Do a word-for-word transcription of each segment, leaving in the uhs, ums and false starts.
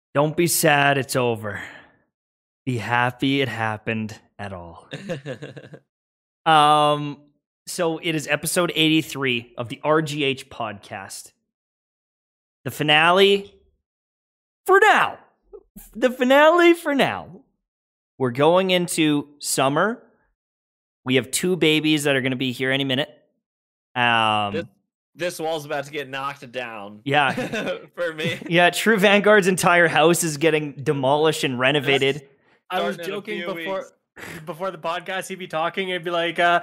Don't be sad it's over. Be happy it happened at all. um, so it is episode eighty-three of the R G H podcast. The finale for now. The finale for now. We're going into summer. We have two babies that are going to be here any minute. Um, this, this wall's about to get knocked down. Yeah. For me. Yeah, True Vanguard's entire house is getting demolished and renovated. I was Starting in a joking few before weeks. before the podcast. He'd be talking. It'd be like, uh,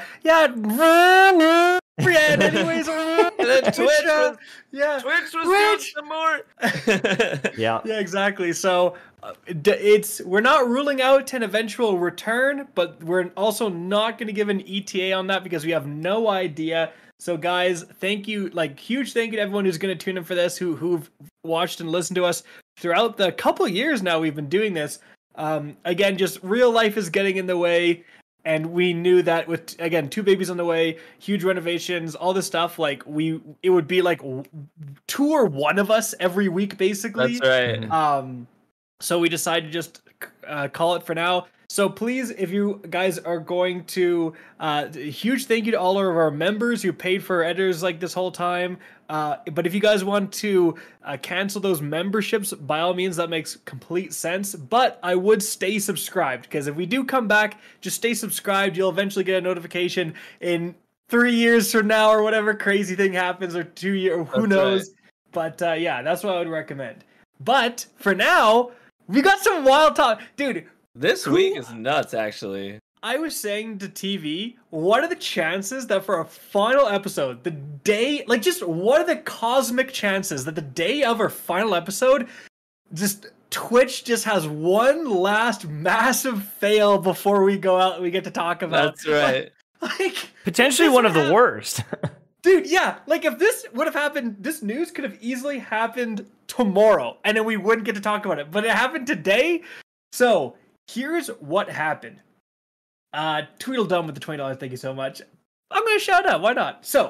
yeah, yeah. Anyways, And then Twitch was, yeah, Twitch was Twitch. doing some more. Yeah. yeah, exactly. So uh, d- it's we're not ruling out an eventual return, but we're also not going to give an E T A on that because we have no idea. So guys, thank you, like huge thank you to everyone who's going to tune in for this, who who've watched and listened to us throughout the couple years now we've been doing this. Um, again, just real life is getting in the way, and we knew that with again two babies on the way, huge renovations, all this stuff. Like we, it would be like w- two or one of us every week, basically. That's right. Um, so we decided to just uh, call it for now. So please, if you guys are going to, uh, huge thank you to all of our members who paid for editors like this whole time. Uh, but if you guys want to uh, cancel those memberships, by all means, that makes complete sense. But I would stay subscribed, because if we do come back, just stay subscribed. You'll eventually get a notification in three years from now or whatever crazy thing happens, or two years, who That's knows. right. But uh, yeah, that's what I would recommend. But for now, we got some wild talk. Dude, This Who- week is nuts, actually. I was saying to T V, what are the chances that for a final episode, the day, like just what are the cosmic chances that the day of our final episode, just Twitch just has one last massive fail before we go out and we get to talk about? That's right. Like, Potentially this one of the hap- worst. Dude, yeah, like if this would have happened, this news could have easily happened tomorrow, and then we wouldn't get to talk about it. But it happened today. So here's what happened. Uh, Tweedledum with the twenty dollars. Thank you so much. I'm gonna shout out. Why not? So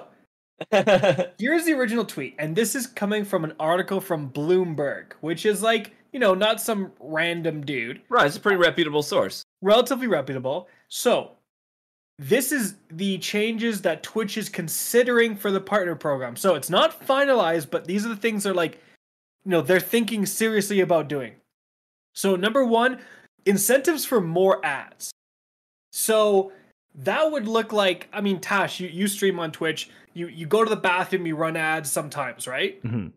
here's the original tweet, and this is coming from an article from Bloomberg, which is like, you know, not some random dude. Right, it's a pretty reputable source. Relatively reputable. So this is the changes that Twitch is considering for the partner program. So it's not finalized, but these are the things they're like, you know, they're thinking seriously about doing. So number one, incentives for more ads. So that would look like, I mean, Tash, you, you stream on Twitch, you, you go to the bathroom, you run ads sometimes, right? Mhm.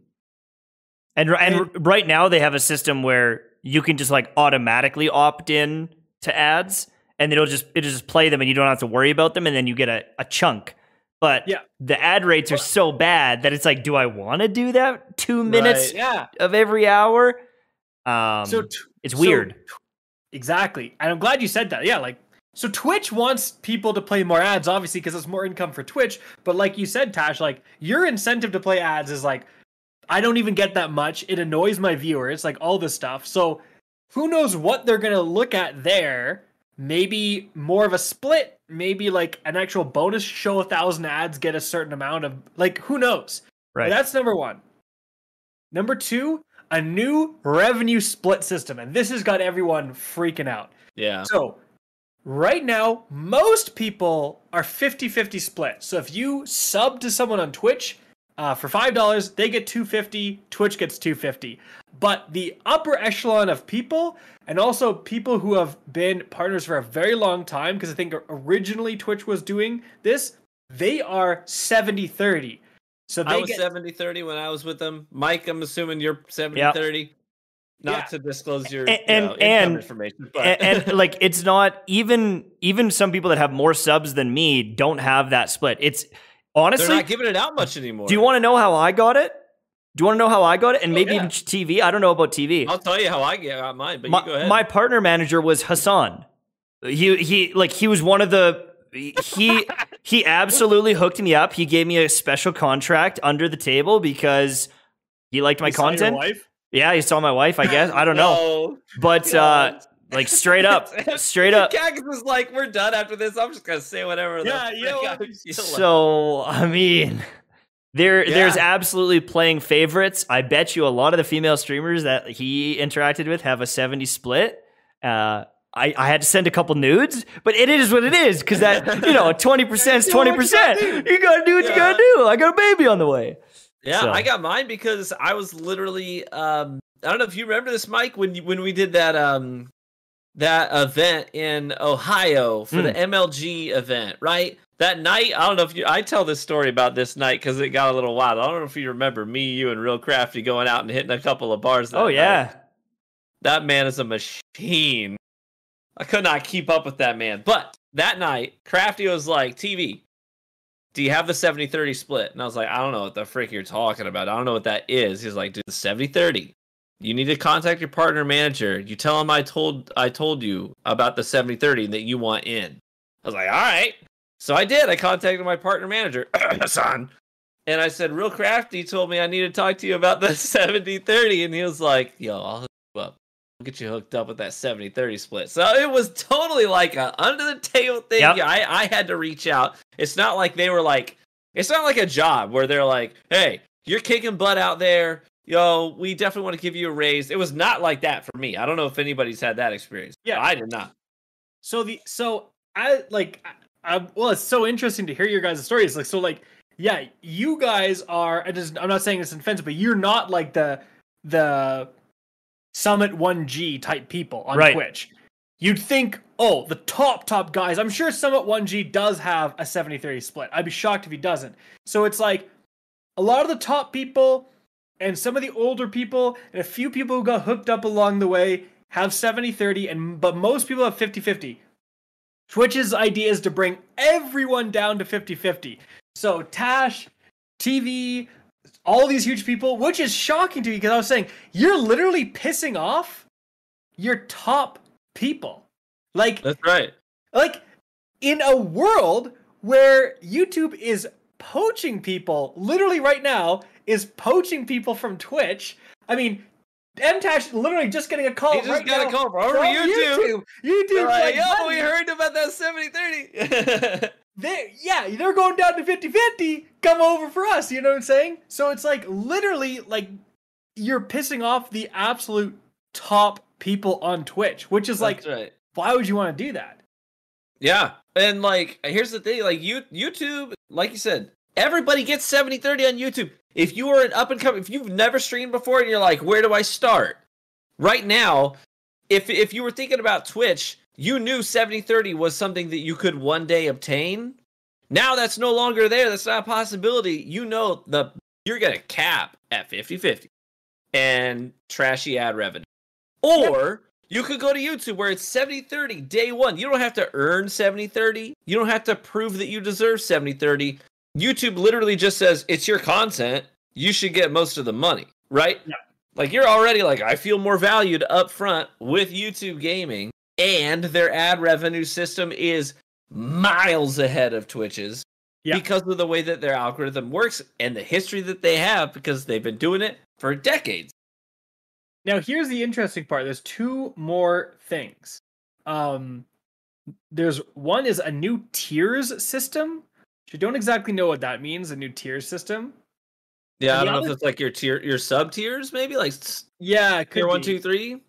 And and right now they have a system where you can just like automatically opt in to ads, and it'll just it'll just play them, and you don't have to worry about them, and then you get a, a chunk. But Yeah. the ad rates are so bad that it's like, do I want to do that two minutes Right. Yeah. of every hour? Um, So t- it's so- weird. Exactly. And I'm glad you said that. Yeah, like, so Twitch wants people to play more ads, obviously, because it's more income for Twitch. But like you said, Tash, like, your incentive to play ads is like, I don't even get that much. It annoys my viewers, like all this stuff. So who knows what they're going to look at there. Maybe more of a split. Maybe like an actual bonus, show a thousand ads, get a certain amount of, like, who knows? Right. But that's number one. Number two, a new revenue split system. And this has got everyone freaking out. Yeah. So, right now, most people are fifty-fifty split. So if you sub to someone on Twitch uh, for five dollars, they get two hundred fifty dollars, Twitch gets two hundred fifty dollars. But the upper echelon of people, and also people who have been partners for a very long time, because I think originally Twitch was doing this, they are seventy thirty. So they I was get seventy thirty when I was with them. Mike, I'm assuming you're seventy Yep. thirty. Not Yeah. to disclose your And- you know, and- income and- information, but and, and like it's not even even some people that have more subs than me don't have that split. It's they're honestly. not giving it out much anymore. Do you want to know how I got it? Do you want to know how I got it? And Oh, maybe yeah. even T V. I don't know about T V. I'll tell you how I got mine, but my, you go ahead. my partner manager was Hassan. He he like he was one of the he he absolutely hooked me up. He gave me a special contract under the table because he liked my You saw your content. wife? Yeah, he saw my wife, I guess. I don't know. No. But God. uh like straight up, straight up. Cactus is like, we're done after this. I'm just gonna say whatever. the Yeah, you know frick what? I feel like. So, I mean, There, Yeah. there's absolutely playing favorites. I bet you a lot of the female streamers that he interacted with have a seventy split. Uh, I, I had to send a couple nudes, but it is what it is because that, you know, twenty percent is twenty percent. You gotta do what Yeah. you gotta do. I got a baby on the way. Yeah, So. I got mine because I was literally um I don't know if you remember this, Mike, when you, when we did that um that event in Ohio for Mm. the M L G event, right? That night, I don't know if you I tell this story about this night because it got a little wild. I don't know if you remember me, you, and Real Crafty going out and hitting a couple of bars. That Oh yeah. night. That man is a machine. I could not keep up with that man. But that night, Crafty was like, T V, do you have the seventy thirty split? And I was like, I don't know what the frick you're talking about. I don't know what that is. He's like, dude, the seventy thirty. You need to contact your partner manager. You tell him I told I told you about the seventy thirty that you want in. I was like, all right. So I did. I contacted my partner manager, Hassan. And I said, Real Crafty told me I need to talk to you about the seventy thirty. And he was like, yo, I'll hook you up. I'll get you hooked up with that seventy thirty split. So it was totally like a under the table thing. Yep. Yeah, I, I had to reach out. It's not like they were like, it's not like a job where they're like, hey, you're kicking butt out there. Yo, we definitely want to give you a raise. It was not like that for me. I don't know if anybody's had that experience. Yeah. I did not. So the so I like I, I well, it's so interesting to hear your guys' stories. Like so, like yeah, you guys are. I just I'm not saying this in offense, but you're not like the the Summit one G type people on Right. Twitch. You'd think, oh, the top top guys. I'm sure Summit one G does have a seventy thirty split. I'd be shocked if he doesn't. So it's like a lot of the top people and some of the older people and a few people who got hooked up along the way have seventy thirty, and but most people have fifty fifty. Twitch's idea is to bring everyone down to fifty fifty. So Tash, T V, all these huge people, which is shocking to me because I was saying, you're literally pissing off your top people. Like, That's right. like in a world where YouTube is poaching people, literally right now, is poaching people from Twitch. I mean, M-Tash literally just getting a call He just right got now a call from from YouTube. YouTube. YouTube's They're like, like, yo, buddy, we heard about that seventy thirty. they yeah, they're going down to fifty fifty. Come over for us, you know what I'm saying? So it's like literally like you're pissing off the absolute top people on Twitch, which is like, That's right. why would you want to do that? Yeah. And like, here's the thing, like you YouTube, like you said, everybody gets seventy thirty on YouTube. If you are an up and coming, if you've never streamed before and you're like, where do I start? Right now, if if you were thinking about Twitch, you knew seventy thirty was something that you could one day obtain. Now that's no longer there. That's not a possibility. You know the you're going to cap at fifty fifty and trashy ad revenue. Or you could go to YouTube where it's seventy thirty day one. You don't have to earn seventy thirty. You don't have to prove that you deserve seventy thirty. YouTube literally just says, it's your content. You should get most of the money, right? Yeah. Like you're already like, I feel more valued up front with YouTube Gaming, and their ad revenue system is miles ahead of Twitch's Yeah. because of the way that their algorithm works and the history that they have because they've been doing it for decades. Now, here's the interesting part. There's two more things. Um, there's one is a new tiers system. You don't exactly know what that means, a new tier system. Yeah, And I the don't know other- if it's like your tier, your sub tiers, maybe like s- Yeah, it could tier one, be. two, three.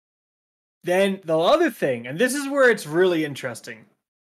Then the other thing, and this is where it's really interesting.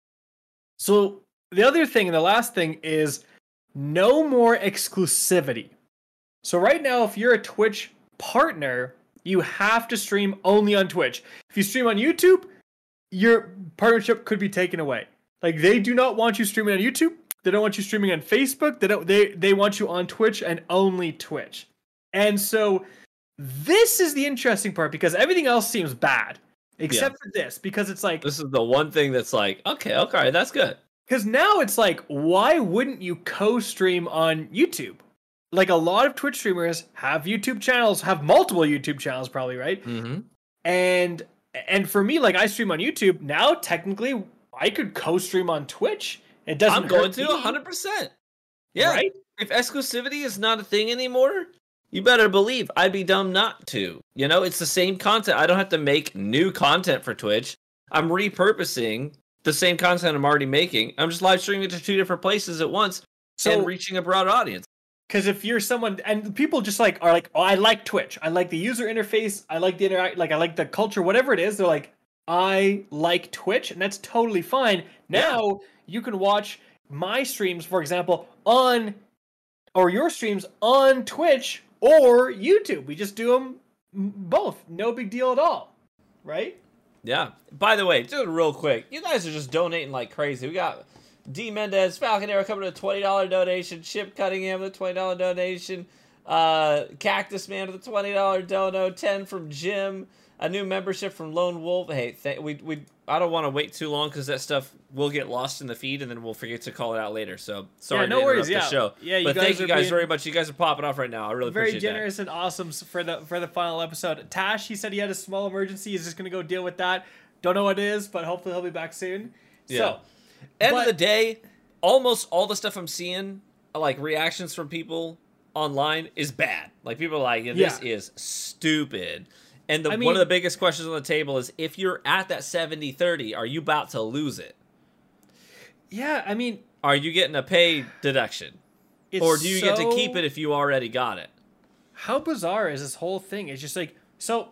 So the other thing and the last thing is no more exclusivity. So right now, if you're a Twitch partner, you have to stream only on Twitch. If you stream on YouTube, your partnership could be taken away. Like they do not want you streaming on YouTube. They don't want you streaming on Facebook. They don't. They they want you on Twitch and only Twitch. And so this is the interesting part because everything else seems bad except for this because it's like This is the one thing that's like, okay, okay, that's good. because now it's like why wouldn't you co-stream on YouTube? Like a lot of Twitch streamers have YouTube channels, have multiple YouTube channels probably, right? Mm-hmm. And and for me, like I stream on YouTube now. Technically, I could co-stream on Twitch. It doesn't. I'm going hurt to me, one hundred percent. Yeah. right? If exclusivity is not a thing anymore, you better believe I'd be dumb not to. You know, it's the same content. I don't have to make new content for Twitch. I'm repurposing the same content I'm already making. I'm just live streaming to two different places at once So and reaching a broad audience. Because if you're someone, and people just like are like, oh, I like Twitch. I like the user interface. I like the interact. Like I like the culture. Whatever it is, they're like, I like Twitch, and that's totally fine. Now yeah. you can watch my streams, for example, on or your streams on Twitch or YouTube. We just do them both. No big deal at all, right? Yeah. By the way, just real quick, you guys are just donating like crazy. We got D Mendez, Falcon Arrow coming to a twenty dollar donation. Chip Cunningham with a twenty dollar donation. Uh, Cactus Man with a twenty dollar dono. ten from Jim. A new membership from Lone Wolf. Hey, th- we we I don't want to wait too long because that stuff will get lost in the feed and then we'll forget to call it out later. So sorry yeah, no to worries, interrupt yeah. the show. Yeah, you but guys thank you are guys being very much. You guys are popping off right now. I really very appreciate generous that. and awesome for the for the final episode. Tash, he said he had a small emergency. He's just gonna go deal with that. Don't know what it is, but hopefully he'll be back soon. Yeah. So, end but, of the day, almost all the stuff I'm seeing, like reactions from people online, is bad. Like people are like, yeah, this Yeah. is stupid. And the, I mean, one of the biggest questions on the table is, if you're at that seventy thirty, are you about to lose it? Yeah, I mean... Are you getting a pay deduction? Or do you so... get to keep it if you already got it? How bizarre is this whole thing? It's just like... So,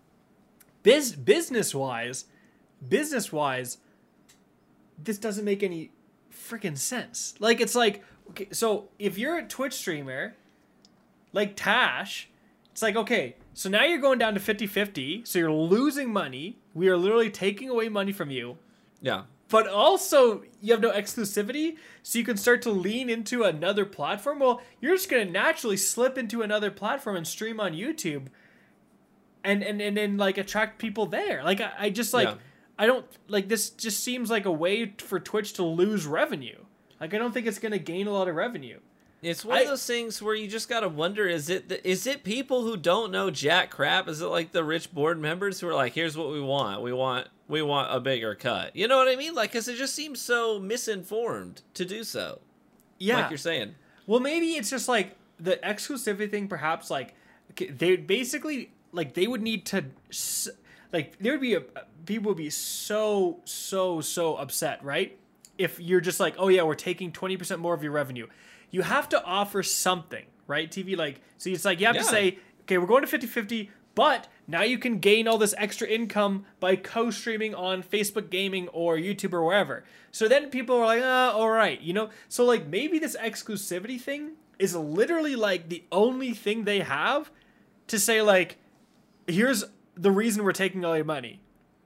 biz business-wise, business-wise, this doesn't make any freaking sense. Like, it's like... Okay, so, if you're a Twitch streamer, like Tash, it's like, okay... So now you're going down to fifty fifty, so you're losing money. We are literally taking away money from you. Yeah. But also, you have no exclusivity, so you can start to lean into another platform. Well, you're just going to naturally slip into another platform and stream on YouTube and and, and, and like, attract people there. Like, I, I just, like, yeah. I don't, like, this just seems like a way for Twitch to lose revenue. Like, I don't think it's going to gain a lot of revenue. It's one I, of those things where you just gotta wonder: is it the, is it people who don't know jack crap? Is it like the rich board members who are like, "Here's what we want. We want we want a bigger cut." You know what I mean? Like, because it just seems so misinformed to do so. Yeah, like you're saying. Well, maybe it's just like the exclusivity thing. Perhaps like they basically like they would need to like there would be a people would be so so so upset, right? If you're just like, oh yeah, we're taking twenty percent more of your revenue. You have to offer something, right? T V, like, so it's like, you have yeah. to say, okay, we're going to fifty fifty, but now you can gain all this extra income by co-streaming on Facebook Gaming or YouTube or wherever. So then people are like, ah, all right, you know? So, like, maybe this exclusivity thing is literally, like, the only thing they have to say, like, here's the reason we're taking all your money.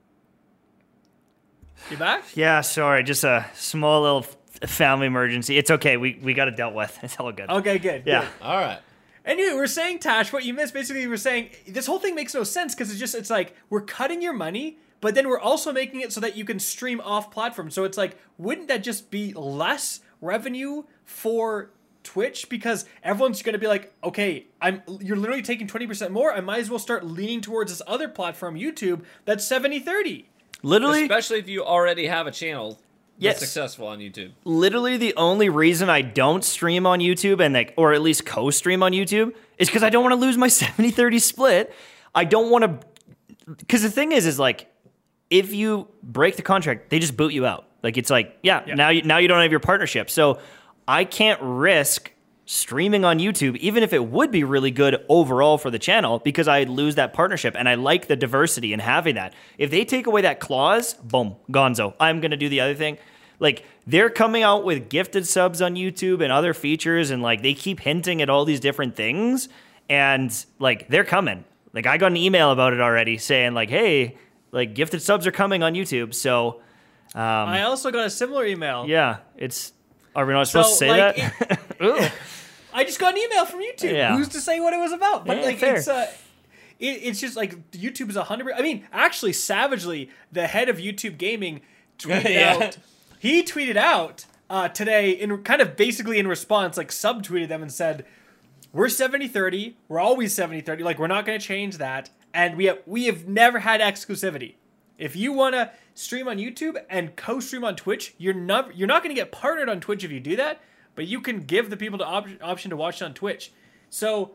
You back? Yeah, sorry, just a small little family emergency. It's okay. We we got it dealt with. It's all good. Okay, good. Yeah. Good. All right. Anyway, we're saying, Tash, what you missed, basically, we're saying this whole thing makes no sense because it's just, it's like we're cutting your money, but then we're also making it so that you can stream off platform. So it's like, wouldn't that just be less revenue for Twitch? Because everyone's going to be like, okay, I'm you're literally taking twenty percent more. I might as well start leaning towards this other platform, YouTube, that's seventy thirty. Literally. Especially if you already have a channel. Yes. That's successful on YouTube. Literally the only reason I don't stream on YouTube and like, or at least co-stream on YouTube is because I don't want to lose my seventy thirty split. I don't want to, because the thing is, is like, if you break the contract, they just boot you out. Like, it's like, yeah, yeah. now you, now you don't have your partnership. So I can't risk streaming on YouTube, even if it would be really good overall for the channel, because I lose that partnership, and I like the diversity in having that. If they take away that clause, boom, gonzo. I'm going to do the other thing. Like, they're coming out with gifted subs on YouTube and other features, and like, they keep hinting at all these different things, and like, they're coming. Like, I got an email about it already saying like, hey, like, gifted subs are coming on YouTube. So um, I also got a similar email. Yeah, it's, are we not supposed so, to say like, that? It, I just got an email from YouTube. Yeah. Who's to say what it was about? But yeah, like, fair. it's uh, it, it's just like YouTube is a hundred. I mean, actually, savagely, the head of YouTube Gaming tweeted yeah. out. He tweeted out uh, today in kind of basically in response, like subtweeted them and said, "We're seventy thirty. We're always seventy thirty. Like, we're not going to change that, and we have we have never had exclusivity. If you want to stream on YouTube and co-stream on Twitch, you're not you're not going to get partnered on Twitch if you do that." But you can give the people the op- option to watch it on Twitch. So,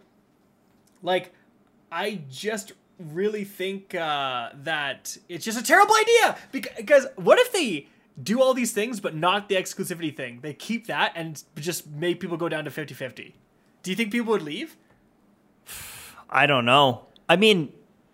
like, I just really think uh, that it's just a terrible idea. Because what if they do all these things, but not the exclusivity thing? They keep that and just make people go down to fifty fifty. Do you think people would leave? I don't know. I mean,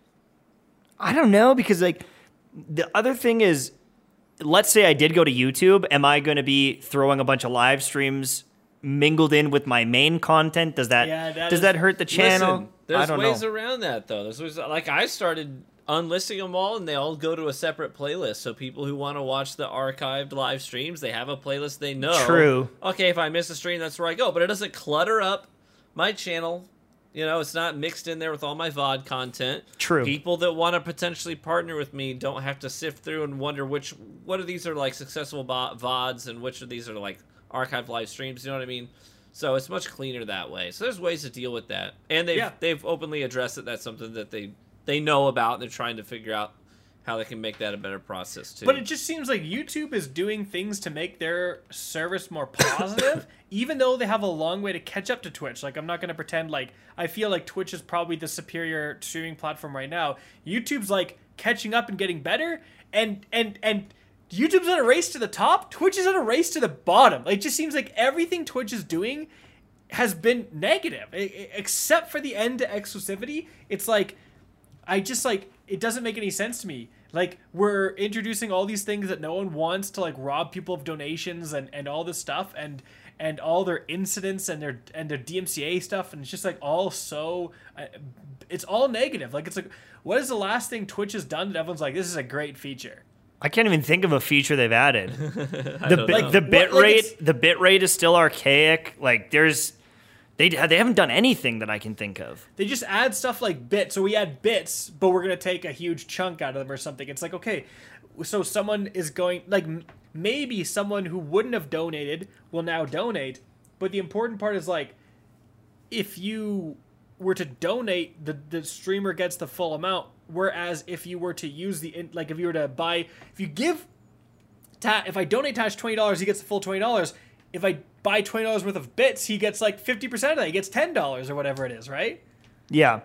I don't know because like the other thing is, let's say I did go to YouTube. Am I going to be throwing a bunch of live streams mingled in with my main content? Does that, Yeah, that does is- that hurt the channel? Listen, there's I don't ways know. around that though. There's ways, like I started unlisting them all, and they all go to a separate playlist. So people who want to watch the archived live streams, they have a playlist they know. True. Okay, if I miss a stream, that's where I go. But it doesn't clutter up my channel. You know, it's not mixed in there with all my V O D content. True. People that want to potentially partner with me don't have to sift through and wonder which what of these are like successful bo- V O Ds and which of these are like archived live streams. You know what I mean? So it's much cleaner that way. So there's ways to deal with that, and they've Yeah. they've openly addressed it. That's something that they they know about. And they're trying to figure out how they can make that a better process too. But it just seems like YouTube is doing things to make their service more positive, even though they have a long way to catch up to Twitch. Like, I'm not going to pretend like I feel like Twitch is probably the superior streaming platform right now. YouTube's like catching up and getting better, and and and YouTube's in a race to the top. Twitch is in a race to the bottom. Like, it just seems like everything Twitch is doing has been negative, I- I- except for the end to exclusivity. It's like I just like it doesn't make any sense to me. Like, we're introducing all these things that no one wants to like rob people of donations and, and all this stuff and and all their incidents and their and their D M C A stuff, and it's just like all so uh, it's all negative. Like, it's like, what is the last thing Twitch has done that everyone's like, this is a great feature? I can't even think of a feature they've added. The don't like know. the bit What, like, rate, it's- the bit rate is still archaic. Like there's, they they haven't done anything that I can think of. They just add stuff like bits. So we add bits, but we're gonna take a huge chunk out of them or something. It's like, okay, so someone is going like m- maybe someone who wouldn't have donated will now donate, but the important part is like if you were to donate, the the streamer gets the full amount. Whereas if you were to use the in- like if you were to buy, if you give Ta- if I donate Tash twenty dollars, he gets the full twenty dollars. If I buy twenty dollars worth of bits, he gets like fifty percent of that. He gets ten dollars or whatever it is, right? Yeah.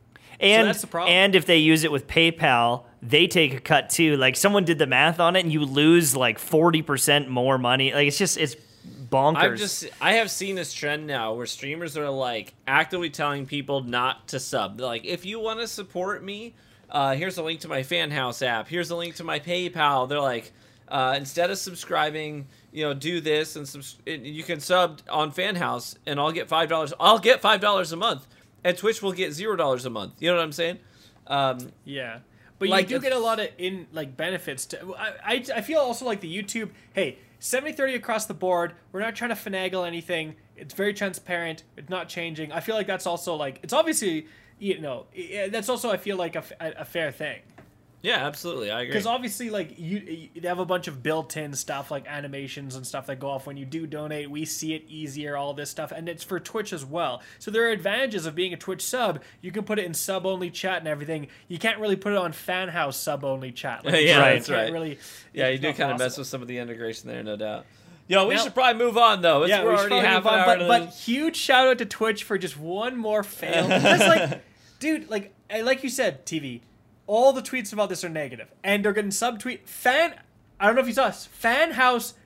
And that's the problem. and if they use it with PayPal, they take a cut too. Like someone did the math on it, and you lose like forty percent more money. Like it's just it's bonkers. I've just I have seen this trend now where streamers are like actively telling people not to sub. They're like, if you want to support me, uh, here's a link to my Fan House app. Here's a link to my PayPal. They're like, uh, instead of subscribing, you know, do this and subs- you can sub on Fan House, and I'll get five dollars. I'll get five dollars a month, and Twitch will get zero dollars a month. You know what I'm saying? Um, Yeah, but Like, you do if- get a lot of in like benefits. To I, I I feel also like the YouTube. Hey, seventy thirty across the board. We're not trying to finagle anything. It's very transparent. It's not changing. I feel like that's also like it's obviously you know i- that's also I feel like a, f- a- a fair thing. yeah, absolutely, I agree. Because obviously, like you, you, they have a bunch of built-in stuff like animations and stuff that go off when you do donate. We see it easier, all this stuff, and it's for Twitch as well. So there are advantages of being a Twitch sub. You can put it in sub-only chat and everything. You can't really put it on Fan House sub-only chat. Like, you Yeah, can't- that's you can't right. Really, Yeah, you it's do not kind of mess possible. with some of the integration there, no doubt. Yo, we Now- should probably move on though. It's, Yeah, we're we should already probably half move an on, hour but, into but this. huge shout out to Twitch for just one more fail. Because like, dude, like, I- like you said, T V, all the tweets about this are negative, and they're getting subtweet. Fan, I don't know if you saw this. Fan House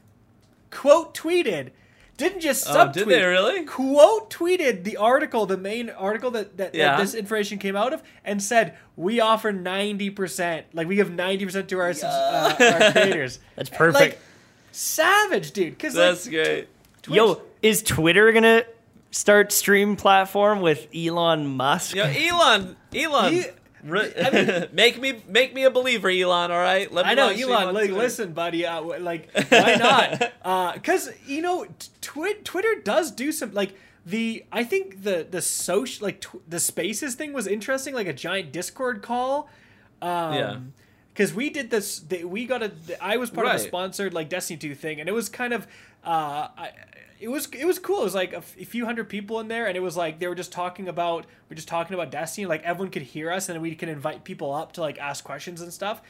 quote tweeted, didn't just Oh, subtweet. did they really? Quote tweeted the article, the main article that, that, Yeah. that this information came out of, and said, "We offer ninety percent. Like, we give ninety percent to our subs- uh, our creators." That's perfect. Like, savage, dude. Because like, That's great. Twitch, Yo, is Twitter gonna start stream platform with Elon Musk? Yo, Elon, Elon, He- re- I mean- make me make me a believer, Elon. All right, let me I know, live stream Elon. on Like, Twitter. listen, buddy. Uh, w- like, why not? Because you know, t- twi- Twitter does do some like the. I think the the social like tw- the Spaces thing was interesting, like a giant Discord call. Um, Yeah. Because we did this, the, we got a. I was part of a Right. sponsored like Destiny two thing, and it was kind of. Uh, I, it was it was cool. It was like a, f- a few hundred people in there, and it was like they were just talking about we're just talking about Destiny. Like everyone could hear us, and then we can invite people up to like ask questions and stuff.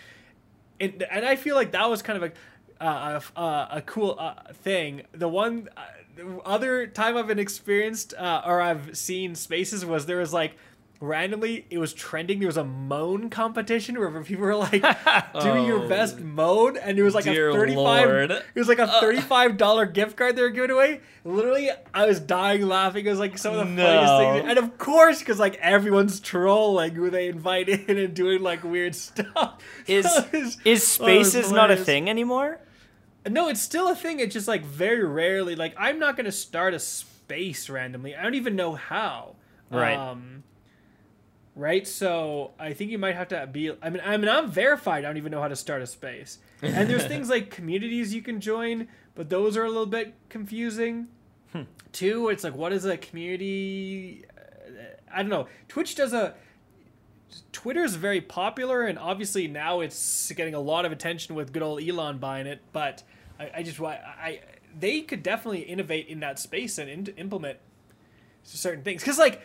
And and I feel like that was kind of a uh, a, a, a cool uh, thing. The one uh, the other time I've been experienced uh, or I've seen Spaces was there was like randomly it was trending. There was a moan competition where people were like doing your Oh, best moan, and it was like dear a thirty-five Lord. it was like a thirty-five dollar gift card they were giving away. Literally, I was dying laughing. It was like some of the No. funniest things, and of course, because like everyone's trolling who they invite in and doing like weird stuff. Is So it was- is oh, it was Spaces not a hilarious. thing anymore? No, it's still a thing. It's just like very rarely. Like I'm not gonna start a space randomly. I don't even know how. Right. Um, right. So I think you might have to be. I mean, I mean, I'm verified. I don't even know how to start a space. And there's things like communities you can join, but those are a little bit confusing. Hmm. Two, it's like what is a community? Uh, I don't know. Twitch does a. Twitter is very popular, and obviously now it's getting a lot of attention with good old Elon buying it. But I, I just I, I they could definitely innovate in that space and in, implement certain things because like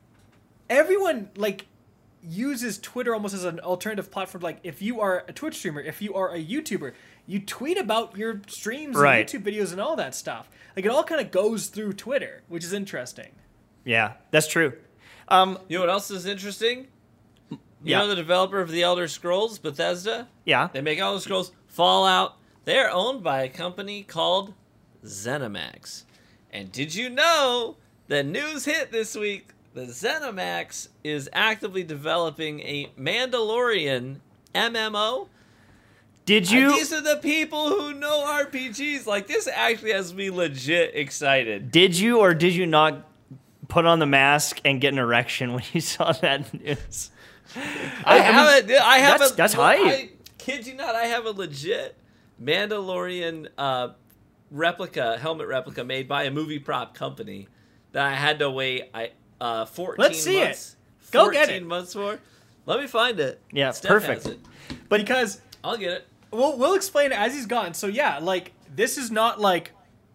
everyone like uses Twitter almost as an alternative platform. Like if you are a Twitch streamer, if you are a YouTuber, you tweet about your streams Right. and YouTube videos and all that stuff. Like it all kind of goes through Twitter, which is interesting. Yeah, that's true. Um, You know what else is interesting? You Yeah. know the developer of the Elder Scrolls, Bethesda? yeah. They make Elder Scrolls Fallout. They're owned by a company called ZeniMax. And did you know that news hit this week that ZeniMax is actively developing a Mandalorian M M O? Did And you these are the people who know R P Gs. Like, this actually has me legit excited. did you or did you not put on the mask and get an erection when you saw that news? I, I mean, have a, I have that's- a, that's hype. I kid you not, I have a legit Mandalorian uh, replica, helmet replica made by a movie prop company that I had to wait I uh, fourteen Let's see it. months. Go get fourteen it. months for. Let me find it. Yeah, Steph perfect. has it. But because I'll get it. we'll we'll explain it as he's gone. So yeah, like this is not like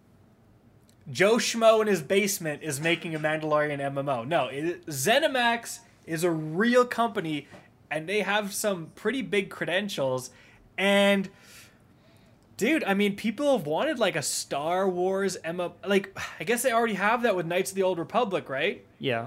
Joe Schmo in his basement is making a Mandalorian M M O. No, it, ZeniMax is a real company, and they have some pretty big credentials. And dude, I mean, people have wanted like a Star Wars M M O. Like, I guess they already have that with Knights of the Old Republic, right? Yeah.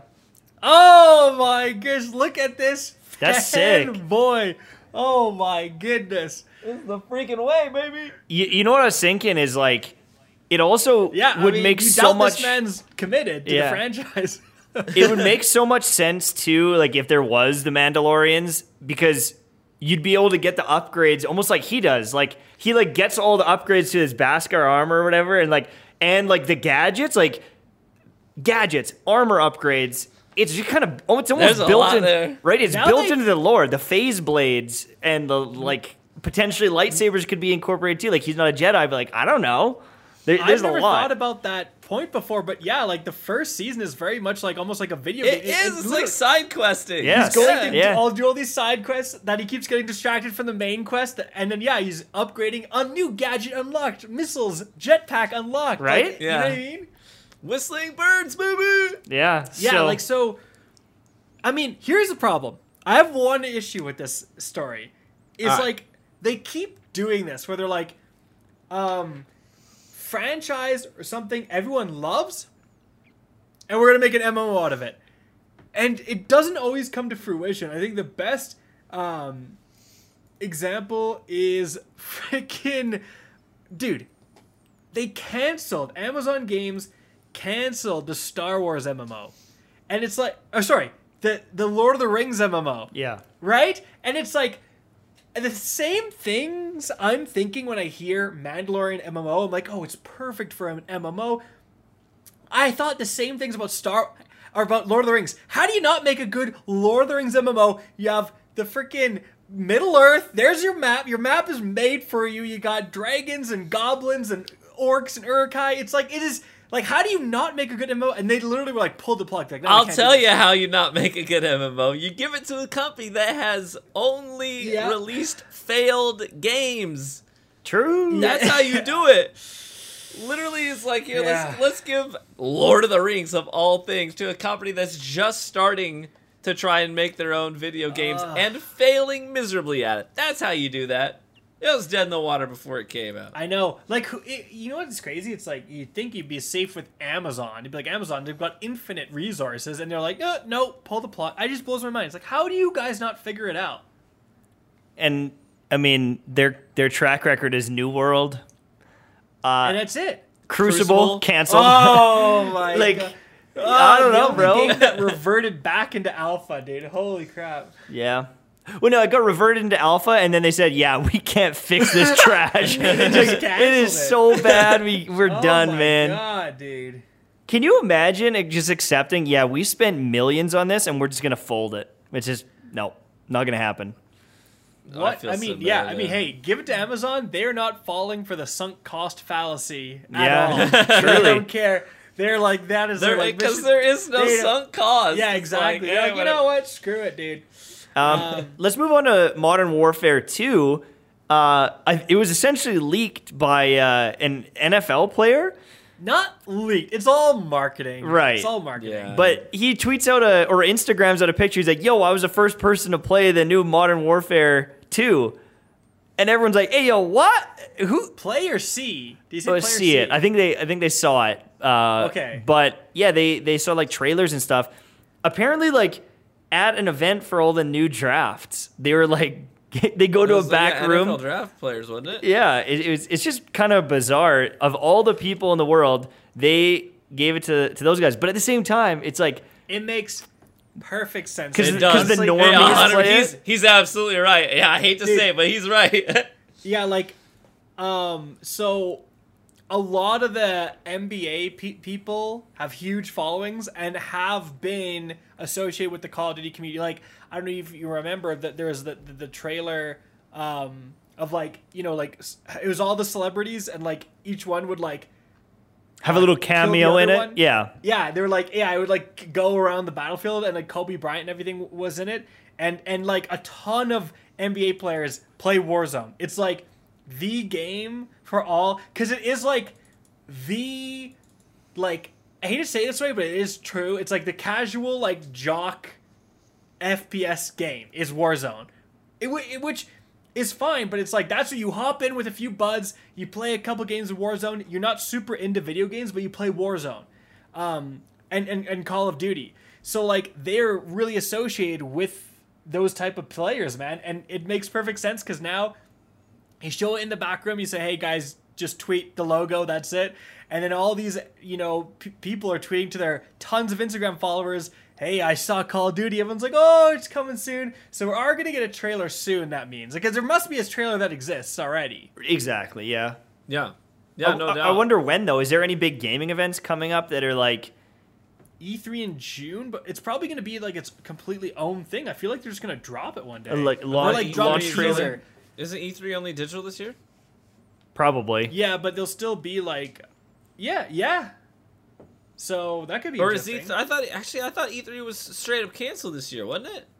Oh my gosh, look at this. That's sick. Boy. Oh my goodness. This is the freaking way, baby. You, you know what I was thinking is like, it also Yeah, would I mean, make you so doubt much. This man's committed to Yeah. the franchise. It would make so much sense too, like if there was the Mandalorians, because you'd be able to get the upgrades almost like he does. Like he like gets all the upgrades to his Beskar armor or whatever, and like and like the gadgets, like gadgets, armor upgrades. It's just kind of oh, it's almost There's a built lot in, there. right? It's Now built they- into the lore. The phase blades and the like potentially lightsabers could be incorporated too. Like he's not a Jedi, but like I don't know. There, there's I've never a lot. thought about that point before, but yeah, like the first season is very much like almost like a video It game. is. It's like literally- side questing. Yes. He's going Yeah, to yeah. all do all these side quests that he keeps getting distracted from the main quest, and then yeah, he's upgrading a new gadget unlocked, missiles, jetpack unlocked. Right? Like, Yeah. You know what I mean? Whistling birds, baby. Yeah. Yeah, so, like so. I mean, here's the problem. I have one issue with this story. Is All right. like they keep doing this where they're like, um, franchise or something everyone loves, and we're gonna make an M M O out of it, and it doesn't always come to fruition. I think the best um, example is freaking dude. They canceled Amazon Games canceled the Star Wars M M O, and it's like, oh sorry, the the Lord of the Rings M M O, yeah. right? And it's like the same things I'm thinking when I hear Mandalorian M M O. I'm like, oh, it's perfect for an M M O. I thought the same things about Star or about Lord of the Rings. How do you not make a good Lord of the Rings M M O? You have the freaking Middle Earth. There's your map. Your map is made for you. You got dragons and goblins and orcs and Uruk-hai. It's like it is like how do you not make a good M M O? And they literally were like pulled the plug. Like, no, we I'll can't do tell this. you how you not make a good M M O. You give it to a company that has only Yeah. released failed games. True. That's how you do it. Literally, it's like here. Yeah. Let's let's give Lord of the Rings of all things to a company that's just starting to try and make their own video games Ugh. and failing miserably at it. That's how you do that. It was dead in the water before it came out. I know. Like, who- it, you know what's crazy? It's like, you'd think you'd be safe with Amazon. You'd be like, Amazon, they've got infinite resources. And they're like, uh, no, pull the plot. I just blows my mind. It's like, how do you guys not figure it out? And, I mean, their their track record is New World. Uh, And that's it. Crucible, Crucible. canceled. Oh, my Like, God. I don't the know, only bro. game that reverted back into alpha, dude. Holy crap. Yeah. Well, no, it got reverted into alpha, and then they said, "Yeah, we can't fix this trash. They just it canceled is it. so bad. We we're Oh done, my man." God, dude. Can you imagine it just accepting? Yeah, we spent millions on this, and we're just gonna fold it. It's just no, not gonna happen. What? feel I, so mean, yeah, bad, I mean, yeah. hey, give it to Amazon. They're not falling for the sunk cost fallacy at Yeah, all. truly. They don't care. They're like, that is their, like, Because mission- there is no they don't- sunk cost. Yeah, It's exactly. like, They're hey, like, you whatever. know what? Screw it, dude. Um, Um, let's move on to Modern Warfare two. Uh, I, it was essentially leaked by uh, an N F L player. Not leaked. It's all marketing. Right. It's all marketing. Yeah. But he tweets out a or Instagrams out a picture. He's like, "Yo, I was the first person to play the new Modern Warfare two," and everyone's like, "Hey, yo, what? Who?" Player C. Do you see Oh, player see it. I think they I think they saw it. Uh, Okay. But yeah, they they saw like trailers and stuff. Apparently, like at an event for all the new drafts, they were like they go to It a was like, back yeah, room. N F L draft players, wasn't it? Yeah, it, it was. It's just kind of bizarre. Of all the people in the world, they gave it to to those guys. But at the same time, it's like It makes perfect sense. 'Cause- It It's does. because the like- normies Yeah, Hunter, play it. he's, he's absolutely right. Yeah, I hate to Dude. say it, but he's right. Yeah, like, um, so a lot of the N B A pe- people have huge followings and have been associated with the Call of Duty community. Like, I don't know if you remember that there was the the, the trailer um, of like, you know, like s- it was all the celebrities and like each one would like. have a little kill the cameo in other it. one? Yeah, Yeah, they were like, yeah, I would like go around the battlefield and like Kobe Bryant and everything was in it, and and like a ton of N B A players play Warzone. It's like the game for all because it is like the like I hate to say it this way, but it is true. It's like the casual like jock F P S game is Warzone, it, whi- it, which is fine, but it's like that's what you hop in with a few buds, you play a couple games of Warzone. You're not super into video games, but you play Warzone, um, and, and and Call of Duty. So like they're really associated with those type of players, man, and it makes perfect sense because now you show it in the back room. You say, "Hey guys, just tweet the logo. That's it." And then all these, you know, p- people are tweeting to their tons of Instagram followers, "Hey, I saw Call of Duty." Everyone's like, "Oh, it's coming soon." So we are gonna get a trailer soon. That means because there must be a trailer that exists already. exactly. Yeah. yeah. Yeah, I, no I- doubt. I wonder when though. Is there any big gaming events coming up that are like? E three in June, but it's probably gonna be like its completely own thing. I feel like they're just gonna drop it one day. Uh, like Or launch- like drop a launch trailer? teaser. Isn't E three only digital this year? Probably. Yeah, but they'll still be like, yeah, yeah. So that could be. Or is E interesting. three? I thought actually I thought E three was straight up canceled this year, wasn't it?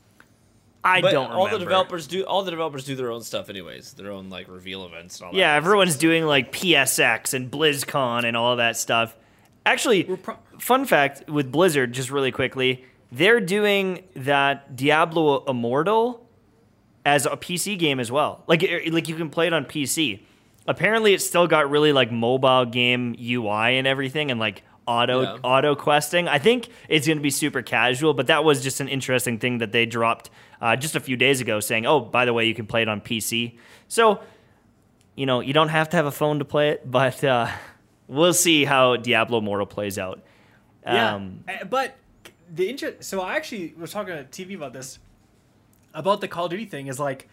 I But don't remember. all the developers do all the developers do their own stuff anyways, their own like reveal events and all that. Yeah, kind of everyone's stuff. doing like P S X and BlizzCon and all of that stuff. Actually, We're pro- fun fact with Blizzard, just really quickly, they're doing that Diablo Immortal as a P C game as well. Like, it- like you can play it on P C. Apparently, it's still got really like mobile game U I and everything, and like auto Yeah. auto questing. I think it's going to be super casual, but that was just an interesting thing that they dropped uh, just a few days ago, saying, "Oh, by the way, you can play it on P C." So, you know, you don't have to have a phone to play it, but uh, we'll see how Diablo Immortal plays out. Yeah, Um, uh, but the inter- So I actually was talking to T V about this, about the Call of Duty thing. Is like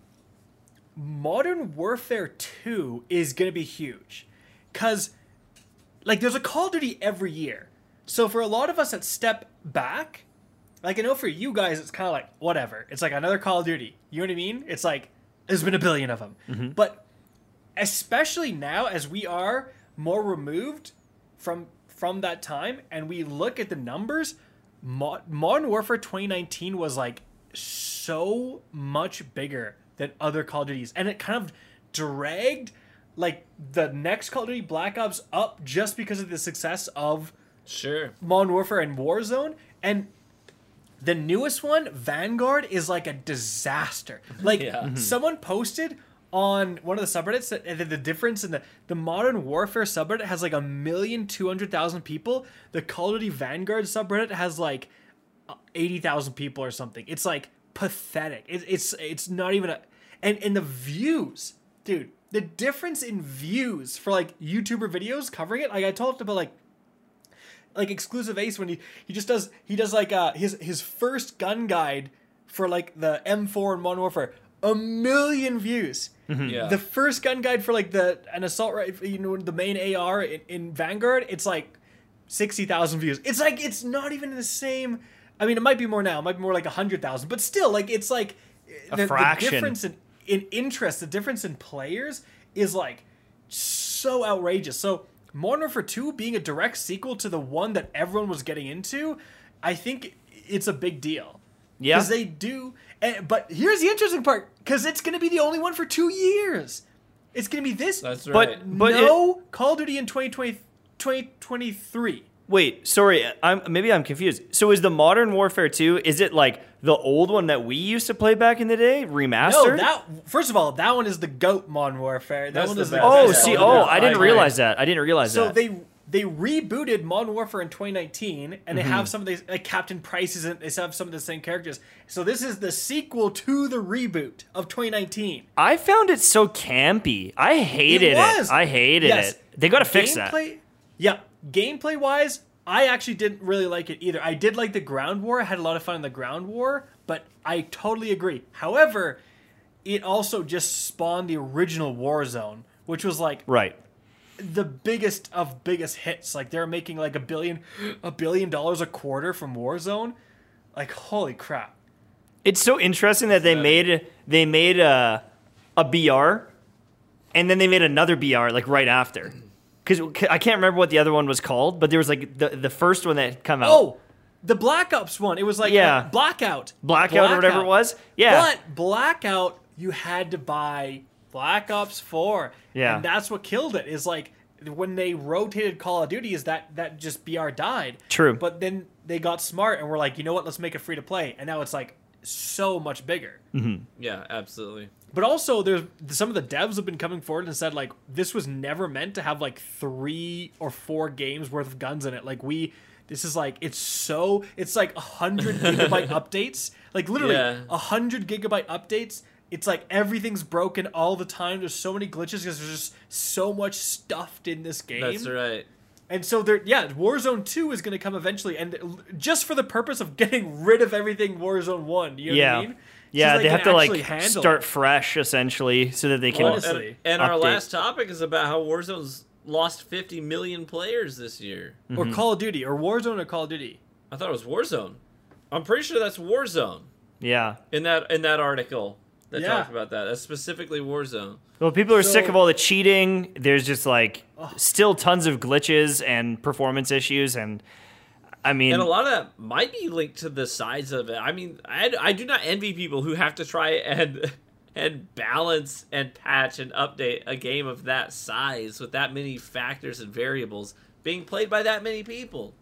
Modern Warfare two is gonna be huge, cause like there's a Call of Duty every year. So for a lot of us that step back, like I know for you guys it's kind of like whatever. It's like another Call of Duty. You know what I mean? It's like there's been a billion of them, but especially now as we are more removed from from that time and we look at the numbers, Mo- Modern Warfare twenty nineteen was like so much bigger than other Call of Duties, and it kind of dragged like the next Call of Duty Black Ops up just because of the success of Sure. Modern Warfare and Warzone. And the newest one, Vanguard, is like a disaster. Like Yeah. someone posted on one of the subreddits that the, the difference in the the Modern Warfare subreddit has like a million two hundred thousand people. The Call of Duty Vanguard subreddit has like eighty thousand people or something. It's like pathetic. It, it's it's not even a and and the views, dude. The difference in views for like YouTuber videos covering it. Like I talked about like like Exclusive Ace when he he just does he does like uh his his first gun guide for like the M four and Modern Warfare. A million views. Yeah. The first gun guide for like the an assault rifle, you know, the main A R in, in Vanguard, it's like sixty thousand views. It's like it's not even the same. I mean, it might be more now. It might be more like a hundred thousand, but still, like it's like A the, fraction. the difference in in interest, the difference in players is like so outrageous. So Modern Warfare two being a direct sequel to the one that everyone was getting into, I think it's a big deal. Yeah. Because they do. And, but here's the interesting part, because it's going to be the only one for two years. It's going to be this. That's But- right. but no Call of Duty in twenty twenty, twenty twenty-three. Wait, sorry, I'm maybe I'm confused. So is the Modern Warfare two, is it like the old one that we used to play back in the day, remastered? No, that first of all, that one is the GOAT Modern Warfare. That That's one the is best. the Oh, That's see, all oh, the I didn't best. realize that. I didn't realize So that. they they rebooted Modern Warfare in twenty nineteen, and they Mm-hmm. have some of these like Captain Price is in, they have some of the same characters. So this is the sequel to the reboot of twenty nineteen. I found it so campy. I hated it. was. I hated Yes. it. They got to fix that. Gameplay- Yeah, gameplay wise, I actually didn't really like it either. I did like the ground war. I had a lot of fun in the ground war, but I totally agree. However, it also just spawned the original Warzone, which was like Right. the biggest of biggest hits. Like they're making like a billion, a billion dollars a quarter from Warzone. Like holy crap! It's so interesting that they made they made a a B R, and then they made another B R like right after. Because I can't remember what the other one was called, but there was like the the first one that had come out. Oh, the Black Ops one. It was like Yeah. uh, Blackout. Blackout or whatever it was. Yeah. But Blackout, you had to buy Black Ops four. Yeah. And that's what killed it. Is like when they rotated Call of Duty, is that that just B R died. True. But then they got smart and were like, you know what? Let's make it free to play. And now it's like so much bigger. Yeah, absolutely. But also, there's some of the devs have been coming forward and said like this was never meant to have like three or four games worth of guns in it. Like we, this is like it's so it's like a hundred gigabyte updates. Like literally a Yeah. hundred gigabyte updates. It's like everything's broken all the time. There's so many glitches because there's just so much stuffed in this game. That's right. And so there, yeah, Warzone two is going to come eventually, and just for the purpose of getting rid of everything Warzone one. You know yeah. what I mean? Yeah, So they can have to like actually handle start it. fresh essentially so that they can. Well, Honestly. and, and our update. last topic is about how Warzone's lost fifty million players this year. Or Call of Duty, or Warzone, or Call of Duty. I thought it was Warzone. I'm pretty sure that's Warzone Yeah. in that in that article that Yeah. talked about that. That's specifically Warzone. Well, people are sick So- of all the cheating. There's just like still tons of glitches and performance issues, and I mean, And a lot of that might be linked to the size of it. I mean, I, I do not envy people who have to try and and balance and patch and update a game of that size with that many factors and variables being played by that many people.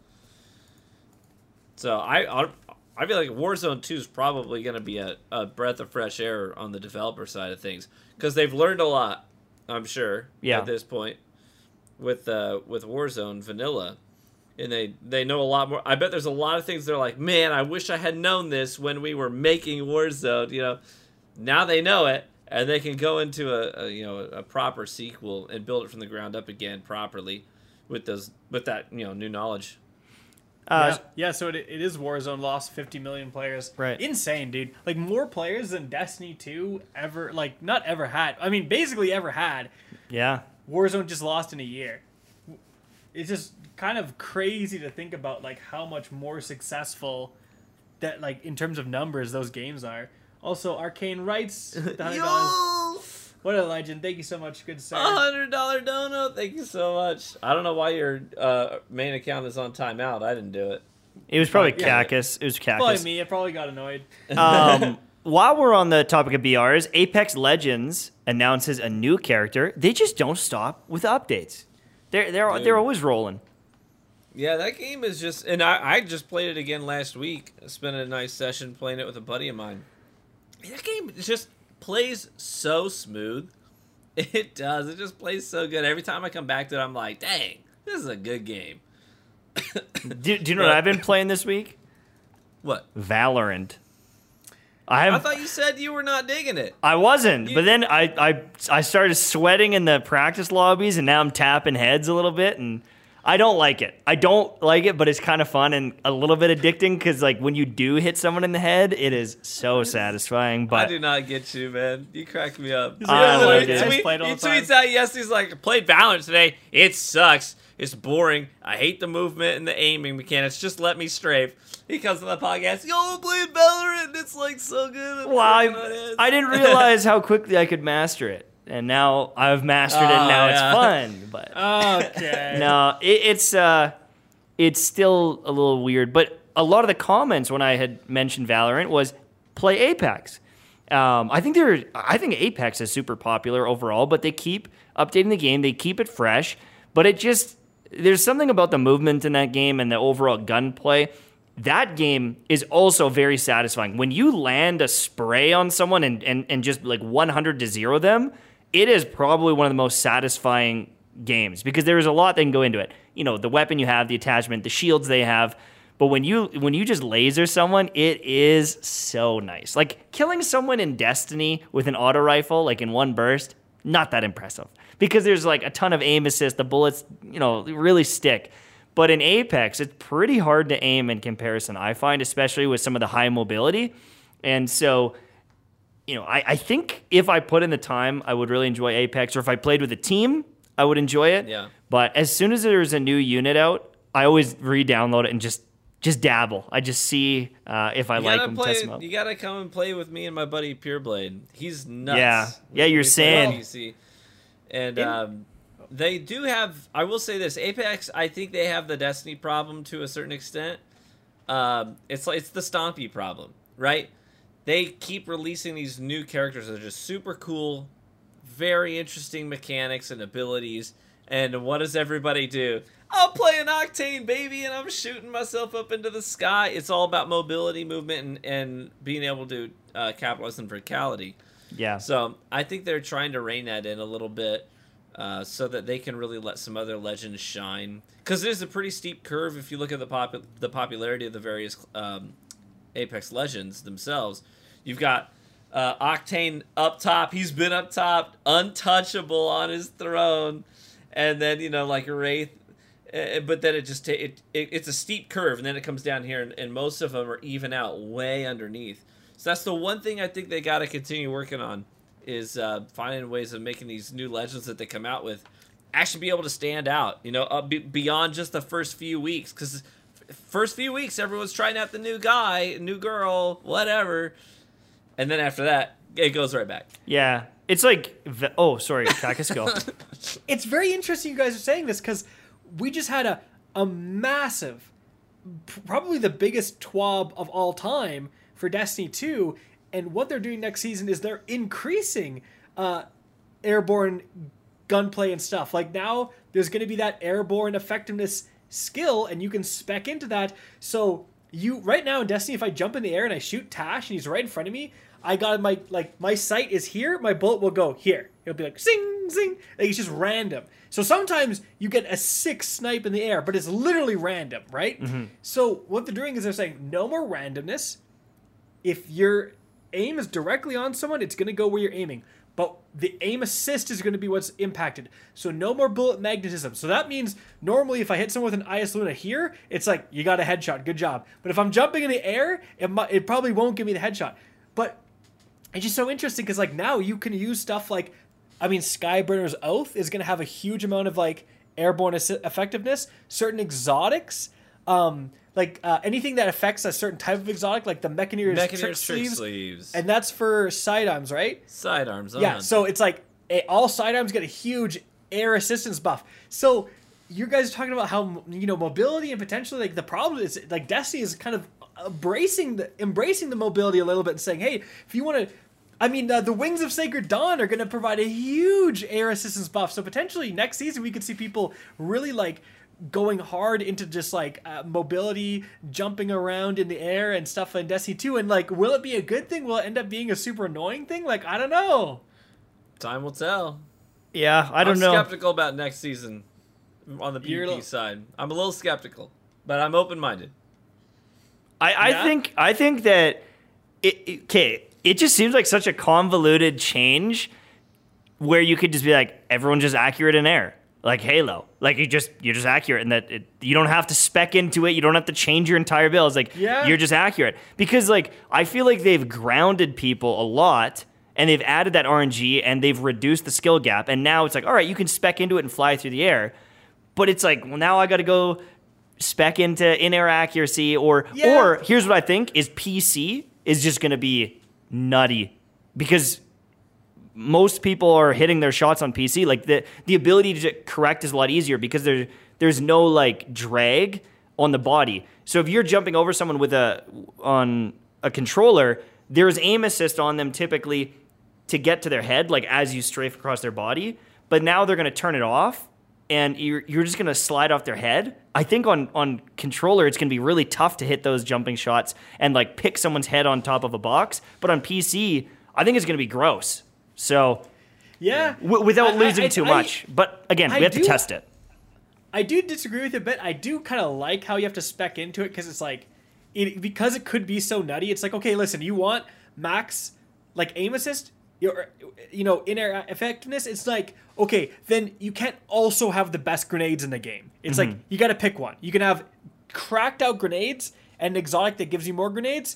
So I I, I feel like Warzone two is probably going to be a, a breath of fresh air on the developer side of things because they've learned a lot, I'm sure, Yeah. at this point with uh, with Warzone Vanilla. And they, they know a lot more. I bet there's a lot of things they're like, man, I wish I had known this when we were making Warzone. You know, now they know it, and they can go into a, a you know a proper sequel and build it from the ground up again properly, with those with that you know new knowledge. uh, yeah. yeah, so it, it is Warzone lost fifty million players. Right. Insane, dude. Like more players than Destiny two ever, like not ever had. I mean, basically ever had. yeah. Warzone just lost in a year. It's just kind of crazy to think about like how much more successful that like in terms of numbers those games are. Also, Arcane writes, Yo, what a legend. Thank you so much, good sir. a hundred dollar dono. Thank you so much. I don't know why your uh, main account is on timeout. I didn't do it. It was probably Yeah. Cactus. It was Probably Cactus. me. I probably got annoyed. Um, while we're on the topic of B Rs, Apex Legends announces a new character. They just don't stop with updates. They're they're Dude. they're always rolling. Yeah, that game is just, and I, I just played it again last week. Spent a nice session playing it with a buddy of mine. That game just plays so smooth. It does. It just plays so good. Every time I come back to it, I'm like, dang, this is a good game. do, do you know what I've been playing this week? What? Valorant. I have. I thought you said you were not digging it. I wasn't, You- but then I, I I started sweating in the practice lobbies, and now I'm tapping heads a little bit, and I don't like it. I don't like it, but it's kind of fun and a little bit addicting because, like, when you do hit someone in the head, it is so satisfying. I But do not get you, man. You crack me up. I He like tweet- it. tweet- Played all he the time. tweets out yes, he's like, played Valorant today. It sucks. It's boring. I hate the movement and the aiming mechanics. Just let me strafe. He comes to the podcast. Yo, I'm playing Valorant. And it's like so good. I'm well, I, working on it." I didn't realize how quickly I could master it, and now I've mastered it. Oh, and Now yeah. it's fun, but. Okay. No, it, it's uh, it's still a little weird. But a lot of the comments when I had mentioned Valorant was play Apex. Um, I think they're, I think Apex is super popular overall, but they keep updating the game. They keep it fresh, but it just there's something about the movement in that game and the overall gunplay. That game is also very satisfying. When you land a spray on someone and, and, and just like one hundred to zero them, it is probably one of the most satisfying games because there is a lot that can go into it. You know, the weapon you have, the attachment, the shields they have. But when you when you just laser someone, it is so nice. Like killing someone in Destiny with an auto rifle, like in one burst, not that impressive because there's like a ton of aim assist. The bullets, you know, really stick. But in Apex, it's pretty hard to aim in comparison, I find, especially with some of the high mobility. And so, you know, I, I think if I put in the time, I would really enjoy Apex. Or if I played with a team, I would enjoy it. Yeah. But as soon as there's a new unit out, I always re-download it and just just dabble. I just see uh, if I You like gotta them, play. test them out. You gotta come and play with me and my buddy Pureblade. He's nuts. Yeah. Yeah, We- you're we play saying. P C. And In- um, they do have. I will say this: Apex. I think they have the Destiny problem to a certain extent. Um, it's like it's the Stompy problem, right? They keep releasing these new characters that are just super cool, very interesting mechanics and abilities. And what does everybody do? I'll play an Octane, baby, and I'm shooting myself up into the sky. It's all about mobility, movement, and, and being able to uh, capitalize on verticality. Yeah. So I think they're trying to rein that in a little bit uh, so that they can really let some other legends shine. Because there's a pretty steep curve if you look at the pop- the popularity of the various um, Apex Legends themselves. You've got uh, Octane up top. He's been up top, untouchable on his throne. And then, you know, like Wraith. Uh, but then it just ta- it, it it's a steep curve, and then it comes down here, and, and most of them are even out way underneath. So that's the one thing I think they got to continue working on is uh, finding ways of making these new legends that they come out with actually be able to stand out. You know, uh, be, beyond just the first few weeks, because first few weeks everyone's trying out the new guy, new girl, whatever, and then after that it goes right back. Yeah. It's like, v- oh, sorry, Trakus, go. It's very interesting you guys are saying this because we just had a, a massive, probably the biggest T W A B of all time for Destiny two, and what they're doing next season is they're increasing uh, airborne gunplay and stuff. Like now, there's going to be that airborne effectiveness skill, and you can spec into that. So you right now in Destiny, if I jump in the air and I shoot Tash and he's right in front of me, I got my like my sight is here. My bullet will go here. It'll be like zing zing. Like it's just random. So sometimes you get a sick snipe in the air, but it's literally random, right? Mm-hmm. So what they're doing is they're saying no more randomness. If your aim is directly on someone, it's going to go where you're aiming. But the aim assist is going to be what's impacted. So no more bullet magnetism. So that means normally if I hit someone with an I S Luna here, it's like, you got a headshot, good job. But if I'm jumping in the air, it, might, it probably won't give me the headshot. But it's just so interesting because like now you can use stuff like, I mean, Skyburner's Oath is going to have a huge amount of like airborne assi- effectiveness. Certain exotics, um, like uh, anything that affects a certain type of exotic, like the Mechanier's, Mechanier's trick, trick sleeves, sleeves. and that's for sidearms, right? Sidearms on. Yeah, so it's like a, all sidearms get a huge air assistance buff. So you guys are talking about how, you know, mobility and potentially like the problem is like Destiny is kind of embracing the embracing the mobility a little bit and saying, hey, if you want to, I mean, uh, the Wings of Sacred Dawn are going to provide a huge air assistance buff. So potentially next season we could see people really like going hard into just like uh, mobility, jumping around in the air and stuff in Destiny two. And like, will it be a good thing? Will it end up being a super annoying thing? Like, I don't know. Time will tell. Yeah, I don't I'm know. skeptical about next season on the You're a PvP little- side. I'm a little skeptical, but I'm open-minded. I, I Yeah? think I think that it, it- okay, it just seems like such a convoluted change where you could just be like, everyone's just accurate in air, like Halo, like you just you're just accurate, and that it, you don't have to spec into it, you don't have to change your entire build. It's like Yeah. you're just accurate because like I feel like they've grounded people a lot. And they've added that R N G and they've reduced the skill gap. And now it's like, all right, you can spec into it and fly through the air. But it's like, well, now I got to go spec into in-air accuracy. Or, Yeah. or here's what I think is P C is just going to be nutty. Because most people are hitting their shots on P C. Like the, the ability to correct is a lot easier because there, there's no like drag on the body. So if you're jumping over someone with a on a controller, there's aim assist on them typically to get to their head, like as you strafe across their body. But now they're going to turn it off, and you're, you're just going to slide off their head. I think on, on controller, it's going to be really tough to hit those jumping shots and like pick someone's head on top of a box. But on P C, I think it's going to be gross. So Yeah. w- without I- losing I- too I- much. But again, I we have do- to test it. I do disagree with it a bit. I do kind of like how you have to spec into it because it's like, it, because it could be so nutty. It's like, okay, listen, you want max like aim assist, your you know in-air effectiveness. It's like, okay, then you can't also have the best grenades in the game. It's like you got to pick one. You can have cracked out grenades and an exotic that gives you more grenades,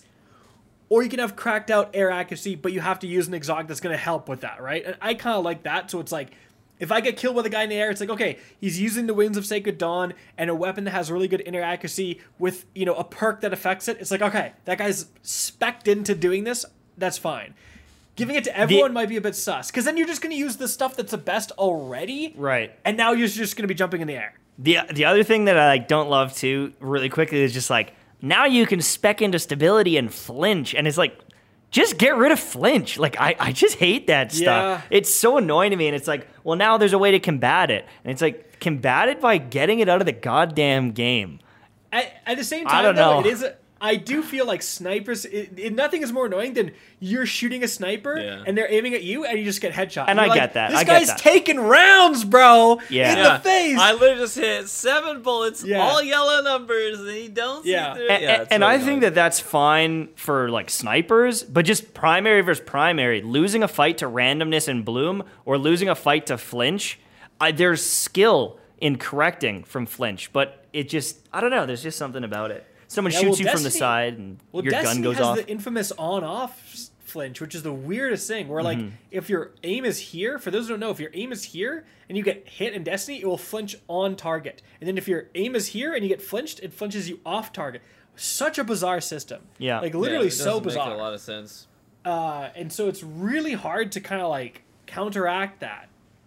or you can have cracked out air accuracy, but you have to use an exotic that's going to help with that, right? And I kind of like that. So it's like, if I get killed with a guy in the air, it's like, okay, he's using the Winds of Sacred Dawn and a weapon that has really good inner accuracy with, you know, a perk that affects it. It's like, okay, that guy's spec'd into doing this. That's fine. Giving it to everyone might be a bit sus, because then you're just going to use the stuff that's the best already. Right. And now you're just going to be jumping in the air. The the other thing that I like don't love too, really quickly, is just like, now you can spec into stability and flinch, and it's like, just get rid of flinch. Like I, I just hate that stuff. Yeah. It's so annoying to me, and it's like, well, now there's a way to combat it, and it's like, combat it by getting it out of the goddamn game. At, at the same I time, don't though, know. it is. A, I do feel like snipers. It, it, nothing is more annoying than you're shooting a sniper Yeah. and they're aiming at you and you just get headshot. And You're I like, get that. This I get guy's that. taking rounds, bro. Yeah. In Yeah. the face. I literally just hit seven bullets, Yeah. all yellow numbers, and you don't see Yeah. through it. And, Yeah, it's and really I annoying. think that that's fine for like snipers, but just primary versus primary, losing a fight to randomness and bloom or losing a fight to flinch, I, there's skill in correcting from flinch, but it just, I don't know, there's just something about it. Someone Yeah, shoots well, you from the Destiny- side and well, your Destiny gun goes has off. the infamous on-off flinch, which is the weirdest thing. Where like, Mm-hmm. if your aim is here, for those who don't know, if your aim is here and you get hit in Destiny, it will flinch on target. And then if your aim is here and you get flinched, it flinches you off target. Such a bizarre system. Yeah. like Yeah, literally it so doesn't bizarre. Make a lot of sense. Uh, and so it's really hard to kind of like counteract that.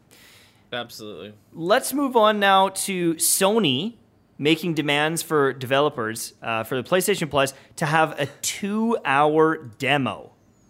Absolutely. Let's move on now to Sony making demands for developers uh, for the PlayStation Plus to have a two-hour demo.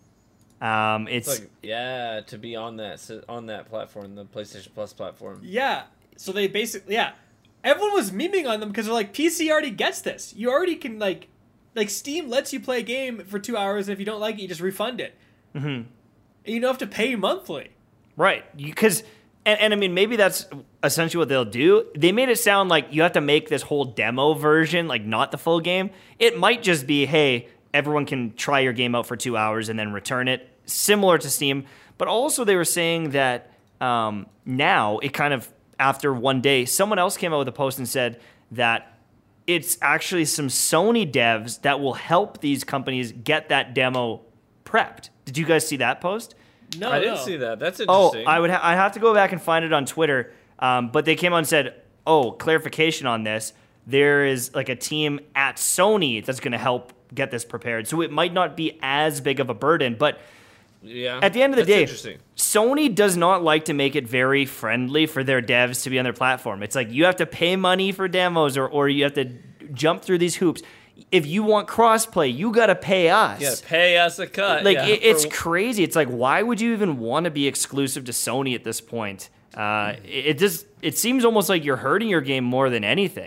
Um, it's It's like, yeah, to be on that si- on that platform, the PlayStation Plus platform. Yeah. So they basically, yeah, everyone was memeing on them because they're like, P C already gets this. You already can like, like Steam lets you play a game for two hours, and if you don't like it, you just refund it. Mm-hmm. And you don't have to pay monthly. right because, and, and I mean maybe that's essentially what they'll do. They made it sound like you have to make this whole demo version, like not the full game. It might just be, hey, everyone can try your game out for two hours and then return it, similar to Steam. But also they were saying that um, now it kind of, after one day, someone else came out with a post and said that it's actually some Sony devs that will help these companies get that demo prepped. Did you guys see that post? No, I didn't no. see that. That's Oh, interesting. I would ha- I have to go back and find it on Twitter. Um, but they came on and said, "Oh, clarification on this. There is like a team at Sony that's going to help get this prepared. So it might not be as big of a burden, but yeah. at the end of the That's day, interesting. Sony does not like to make it very friendly for their devs to be on their platform. It's like you have to pay money for demos or, or you have to jump through these hoops. If you want crossplay, you got to pay us. Yeah, pay us a cut. Like yeah, it, it's for- crazy. It's like, why would you even want to be exclusive to Sony at this point? Uh, it, it just it seems almost like you're hurting your game more than anything.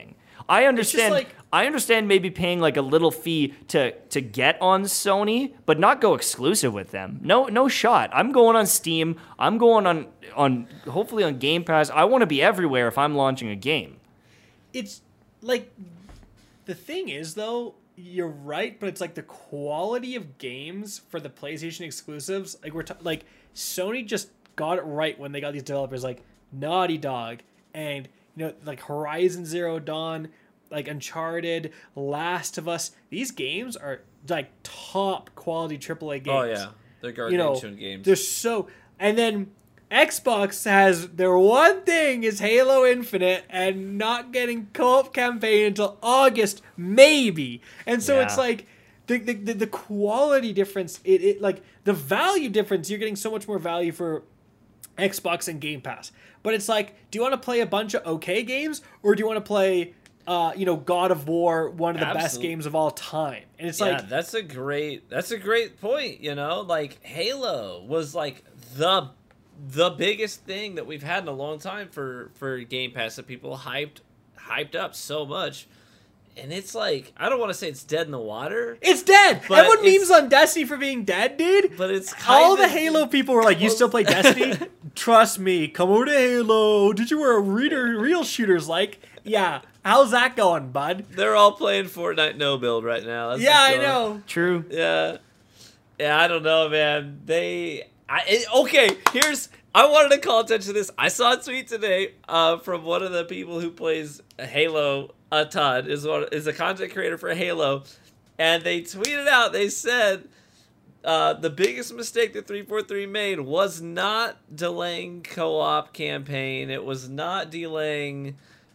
I understand. like- I understand maybe paying like a little fee to to get on Sony, but not go exclusive with them. No, no shot. I'm going on Steam. I'm going on on hopefully on Game Pass. I want to be everywhere if I'm launching a game. It's like the thing is though, you're right, but it's like the quality of games for the PlayStation exclusives. Like we're t- like Sony just got it right when they got these developers like Naughty Dog and you know like Horizon Zero Dawn, like Uncharted, Last of Us. These games are like top quality triple A games. Oh yeah, they're You know, gargantuan games. they're so. And then Xbox has their one thing is Halo Infinite and not getting co-op campaign until August maybe. And so Yeah. it's like the the, the the quality difference. It, it like the value difference. You're getting so much more value for Xbox and Game Pass. But it's like, do you want to play a bunch of okay games or do you want to play? Uh, you know, God of War, one of the best Absolutely. games of all time, and it's yeah, like that's a great that's a great point, you know? Like Halo was like the the biggest thing that we've had in a long time for for Game Pass that people hyped hyped up so much. And it's like, I don't want to say it's dead in the water, it's dead. But Everyone it's- memes on Destiny for being dead, dude. but it's kind All of the Halo people were like, "You still play Destiny? Trust me, come over to Halo. Did you wear a reader, real shooters like? Yeah, how's that going, bud? They're all playing Fortnite no build right now. That's Yeah, what's I going on. know. True. Yeah, yeah. I don't know, man. They, I it, okay. Here's I wanted to call attention to this. I saw a tweet today uh, from one of the people who plays Halo a ton. Is one is a content creator for Halo, and they tweeted out. They said uh, the biggest mistake that three forty-three made was not delaying co-op campaign. It was not delaying,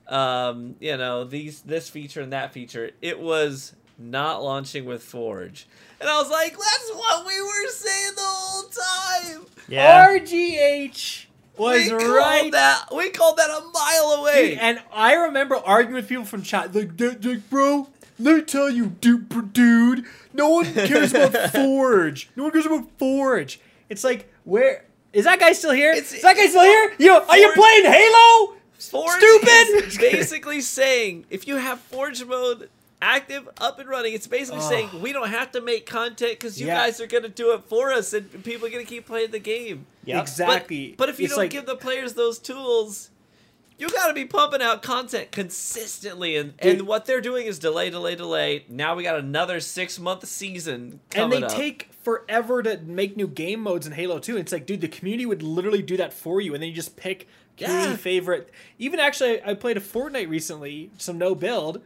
um, you know, these this feature and that feature. It was not launching with Forge. And I was like, that's what we were saying the whole time. Yeah. R G H was we right. called that. We called that a mile away. Dude, and I remember arguing with people from chat, like, "Dude, dude, bro, let me tell you, dude, dude, no one cares about Forge. No one cares about Forge." It's like, where is that guy still here? It's- is that guy still here? You are you Forge- playing Halo? Forge Stupid! is basically saying if you have Forge mode active, up and running, it's basically Oh. saying we don't have to make content because you Yeah. guys are going to do it for us and people are going to keep playing the game. Yep. Exactly. But, but if you It's don't like, give the players those tools, you got to be pumping out content consistently. And, Dude. and what they're doing is delay, delay, delay. Now we got another six month season and coming they up. take forever to make new game modes in Halo two. It's like, dude, the community would literally do that for you, and then you just pick community Yeah. favorite. Even actually, I played a Fortnite recently, some no build,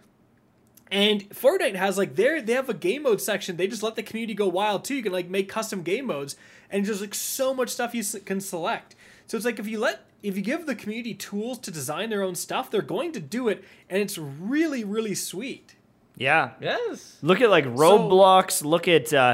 and Fortnite has like their they have a game mode section. They just let the community go wild too. You can like make custom game modes, and there's like so much stuff you s- can select. So it's like if you let if you give the community tools to design their own stuff, they're going to do it, and it's really really sweet. Yeah. Yes. Look at like Roblox. Look at uh,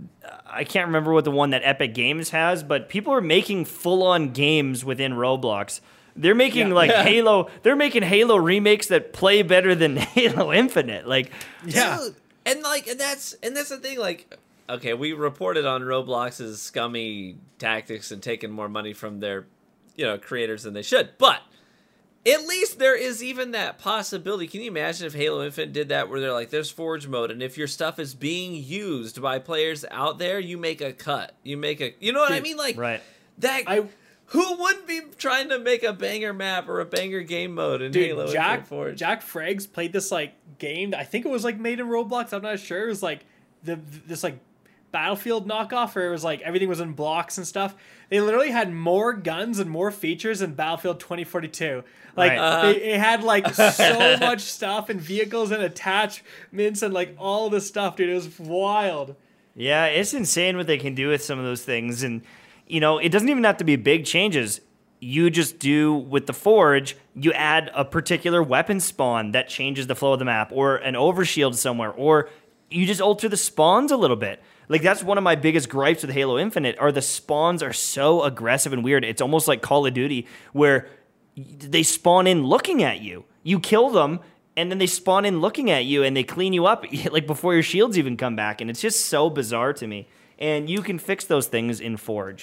I can't remember what the one that Epic Games has, but people are making full-on games within Roblox. They're making Yeah. like Yeah. Halo. They're making Halo remakes that play better than Halo Infinite. Like, Yeah. Dude, and like and that's and that's the thing, like, okay, we reported on Roblox's scummy tactics and taking more money from their, you know, creators than they should. But at least there is even that possibility. Can you imagine if Halo Infinite did that, where they're like, there's Forge mode, and if your stuff is being used by players out there, you make a cut. You make a, you know what I Dude, mean? Like right. that. I who wouldn't be trying to make a banger map or a banger game mode in Dude, Halo Jack Infinite Forge? Jack Freggs played this like game. I think it was like made in Roblox. I'm not sure. It was like the this like Battlefield knockoff, where it was like everything was in blocks and stuff. They literally had more guns and more features than Battlefield twenty forty-two. Like Right. Uh-huh. they, it had like so much stuff and vehicles and attachments and like all this stuff, dude. It was wild. Yeah, it's insane what they can do with some of those things. And, you know, it doesn't even have to be big changes. You just do with the Forge, you add a particular weapon spawn that changes the flow of the map, or an overshield somewhere, or you just alter the spawns a little bit. Like, that's one of my biggest gripes with Halo Infinite, are the spawns are so aggressive and weird. It's almost like Call of Duty, where they spawn in looking at you. You kill them, and then they spawn in looking at you, and they clean you up like before your shields even come back. And it's just so bizarre to me. And you can fix those things in Forge.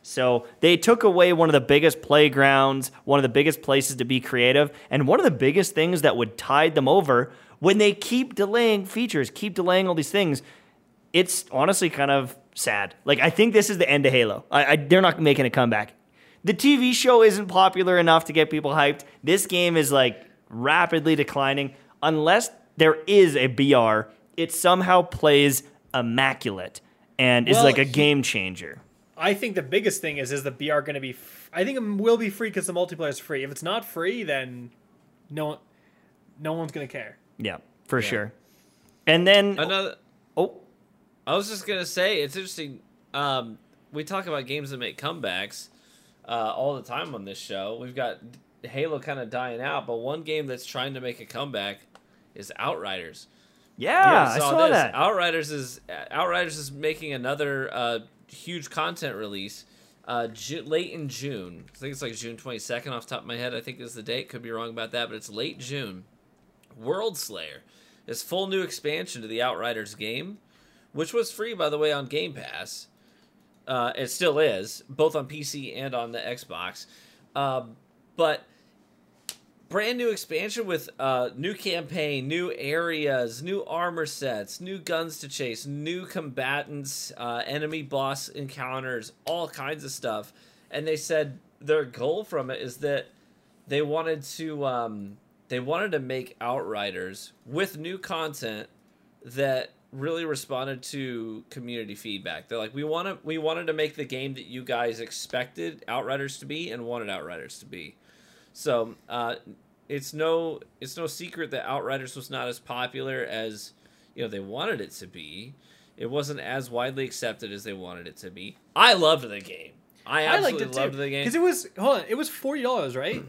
So they took away one of the biggest playgrounds, one of the biggest places to be creative, and one of the biggest things that would tide them over when they keep delaying features, keep delaying all these things. It's honestly kind of sad. Like, I think this is the end of Halo. I, I, they're not making a comeback. The T V show isn't popular enough to get people hyped. This game is like rapidly declining. Unless there is a B R, it somehow plays immaculate and is Well, like a he- game changer. I think the biggest thing is is the B R going to be? F- I think it will be free because the multiplayer is free. If it's not free, then no, one- no one's going to care. Yeah, for sure. And then Another. oh, I was just gonna say it's interesting. Um, we talk about games that make comebacks uh, all the time on this show. We've got Halo kind of dying out, but one game that's trying to make a comeback is Outriders. yeah, You I saw this. that. Outriders is Outriders is making another uh, huge content release uh, Ju- late in June. I think it's like June twenty-second off the top of my head. I think is the date. Could be wrong about that, but it's late June. World Slayer is full new expansion to the Outriders game, which was free, by the way, on Game Pass. Uh, it still is, both on P C and on the Xbox. Um, but brand new expansion with uh, new campaign, new areas, new armor sets, new guns to chase, new combatants, uh, enemy boss encounters, all kinds of stuff. And they said their goal from it is that they wanted to um, they wanted to make Outriders with new content that really responded to community feedback. They're like, we want to we wanted to make the game that you guys expected Outriders to be and wanted Outriders to be. So uh, it's no it's no secret that Outriders was not as popular as you know they wanted it to be. It wasn't as widely accepted as they wanted it to be. I loved the game. I I liked absolutely it too loved the game. because it was hold on, it was forty dollars, right?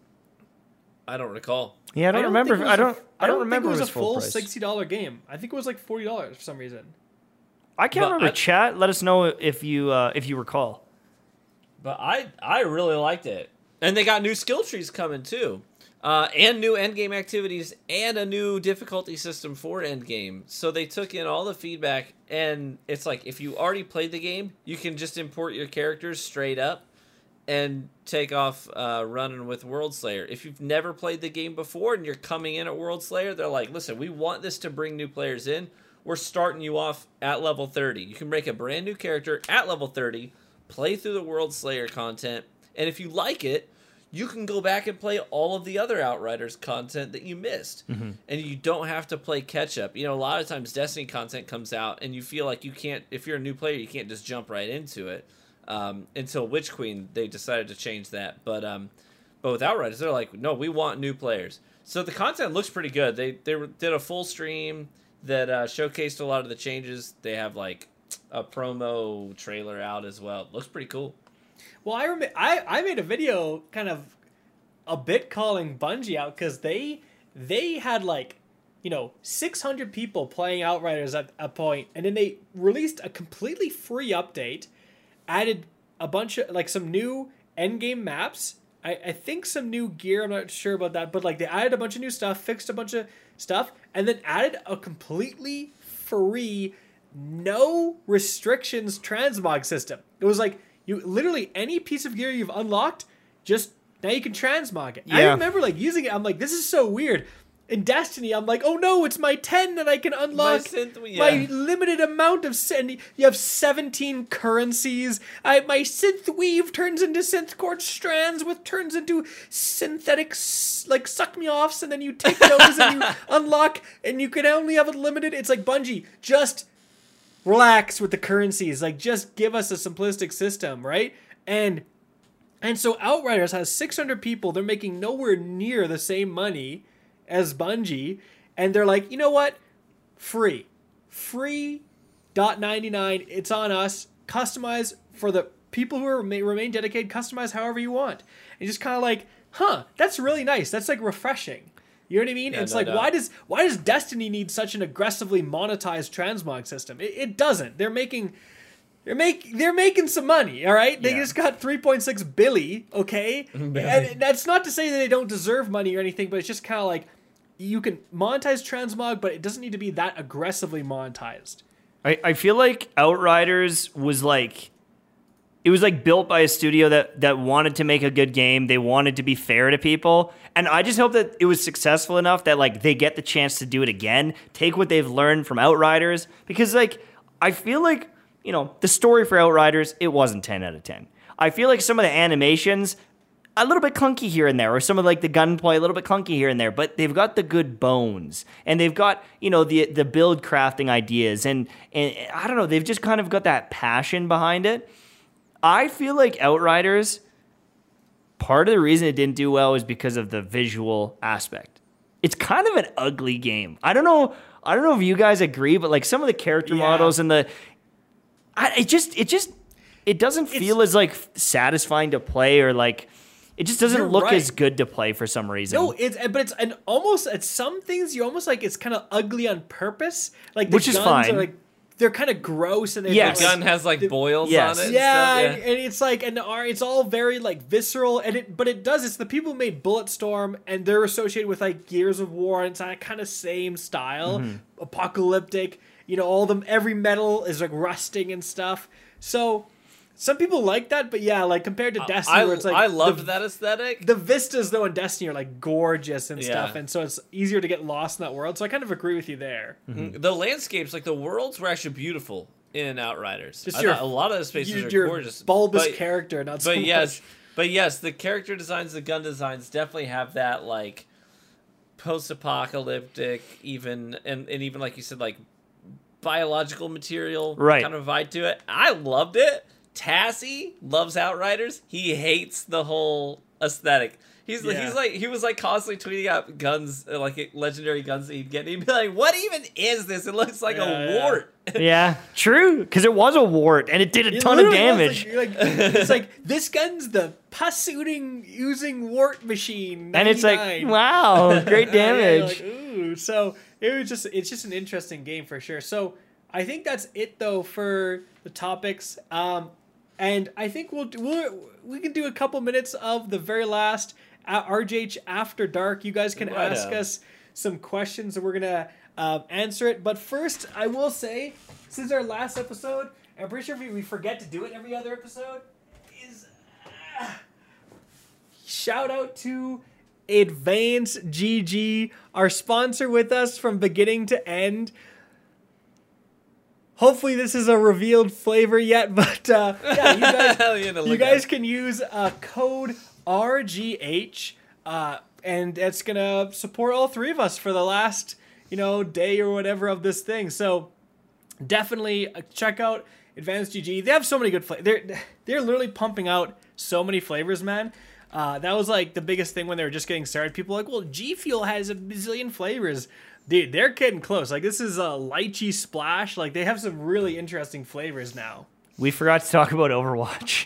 I don't recall. Yeah, I don't, remember. think it I was a- don't. I don't think remember it was his a full full price. sixty dollar game. I think it was like forty dollars for some reason. I can't But remember. I- Chat. Let us know if you uh, if you recall. But I I really liked it. And they got new skill trees coming too. Uh, and new endgame activities and a new difficulty system for endgame. So they took in all the feedback and it's like if you already played the game, you can just import your characters straight up and take off uh, running with World Slayer. If you've never played the game before and you're coming in at World Slayer, they're like, listen, we want this to bring new players in. We're starting you off at level thirty. You can make a brand new character at level thirty, play through the World Slayer content, and if you like it, you can go back and play all of the other Outriders content that you missed. Mm-hmm. And you don't have to play catch up. You know, a lot of times Destiny content comes out and you feel like you can't, if you're a new player, you can't just jump right into it. Um, until Witch Queen, they decided to change that. But um, but with Outriders, they're like, no, we want new players. So the content looks pretty good. They they did a full stream that uh, showcased a lot of the changes. They have like a promo trailer out as well. Looks pretty cool. Well, I, rem- I I made a video kind of a bit calling Bungie out because they they had like you know six hundred people playing Outriders at a point, and then they released a completely free update, added a bunch of like some new endgame maps. I, I think some new gear. I'm not sure about that, but like they added a bunch of new stuff, fixed a bunch of stuff, and then added a completely free, no restrictions transmog system. It was like. You literally any piece of gear you've unlocked, just now you can transmog it. I Yeah. remember like using it. I'm like, this is so weird. In Destiny, I'm like, oh no, it's my ten that I can unlock. synth- yeah. My limited amount of synth. You have seventeen currencies. I my synth weave turns into synth quartz strands, with turns into synthetic s- like suck me offs, and then you take those and you unlock, and you can only have it limited. It's like Bungie, just. Relax with the currencies. Like, just give us a simplistic system, right? And and so Outriders has six hundred people. They're making nowhere near the same money as Bungie. And they're like, you know what? Free. Free dot ninety-nine. It's on us. Customize for the people who are, remain dedicated. Customize however you want. And just kind of like, huh, that's really nice. That's like refreshing. You know what I mean? Yeah, it's no like, doubt. why does why does Destiny need such an aggressively monetized transmog system? It, it doesn't. They're making they're make they're making some money. All right, they Yeah. just got three point six billy. Okay, and that's not to say that they don't deserve money or anything, but it's just kind of like you can monetize transmog, but it doesn't need to be that aggressively monetized. I, I feel like Outriders was like It was like built by a studio that that wanted to make a good game. They wanted to be fair to people. And I just hope that it was successful enough that like they get the chance to do it again, take what they've learned from Outriders. Because like I feel like, you know, the story for Outriders, it wasn't ten out of ten. I feel like some of the animations, a little bit clunky here and there, or some of like the gunplay a little bit clunky here and there, but they've got the good bones, and they've got, you know, the the build crafting ideas, and and I don't know, they've just kind of got that passion behind it. I feel like Outriders, part of the reason it didn't do well is because of the visual aspect. It's kind of an ugly game. I don't know. I don't know if you guys agree, but like some of the character Yeah. models and the, I, it just, it just, it doesn't feel as like satisfying to play, or like, it just doesn't You're look right. as good to play for some reason. No, it's but it's and almost at some things you almost like it's kind of ugly on purpose. Like the Which is guns fine. Are like they're kind of gross, and they're Yes. The gun has like the- boils yes. on it. and yeah, stuff, and, and it's like and are it's all very like visceral, and it but it does it's the people who made Bulletstorm, and they're associated with like Gears of War, and it's that kind of same style, Mm-hmm. apocalyptic. You know, all them every metal is like rusting and stuff. So some people like that, but yeah, like compared to Destiny, I, where it's like I loved the, that aesthetic. the vistas though in Destiny are like gorgeous and Yeah. stuff, and so it's easier to get lost in that world. So I kind of agree with you there. The landscapes, like the worlds, were actually beautiful in Outriders. Just I your- thought a lot of the spaces Your, are your gorgeous. bulbous but, character, not so but much. yes, but yes, the character designs, the gun designs definitely have that like post-apocalyptic, even and, and even like you said, like biological material Right. kind of vibe to it. I loved it. Tassie loves Outriders. He hates the whole aesthetic. He's Yeah. he's like he was like constantly tweeting out guns, uh, like legendary guns that he'd get. And he'd be like, "What even is this? It looks like Yeah, a yeah. wart." Yeah, true, because it was a wart, and it did a It ton of literally was, damage. Like, you're like, it's like this gun's the pus-ooting using wart machine, And it's like, ninety-nine. wow, great Yeah, yeah, you're damage. like, ooh. So it was just it's just an interesting game for sure. So I think that's it though for the topics. Um, and I think we'll we'll we can do a couple minutes of the very last uh, R J H After Dark. You guys can Right ask on. us some questions and we're gonna um, answer it. But first, I will say, since our last episode, I'm pretty sure we, we forget to do it every other episode. Is uh, shout out to Advance G G, our sponsor with us from beginning to end. Hopefully this is a revealed flavor yet, but uh, yeah, you guys, Hell, you know, you look guys at- can use uh, code R G H, uh, and it's gonna support all three of us for the last, you know, day or whatever of this thing. So definitely uh, check out Advanced G G. They have so many good flavors. They're they're literally pumping out so many flavors, man. Uh, that was like the biggest thing when they were just getting started. People were like, well, G Fuel has a bazillion flavors. Dude, they're getting close. Like this is a lychee splash. Like they have some really interesting flavors now. We forgot to talk about Overwatch.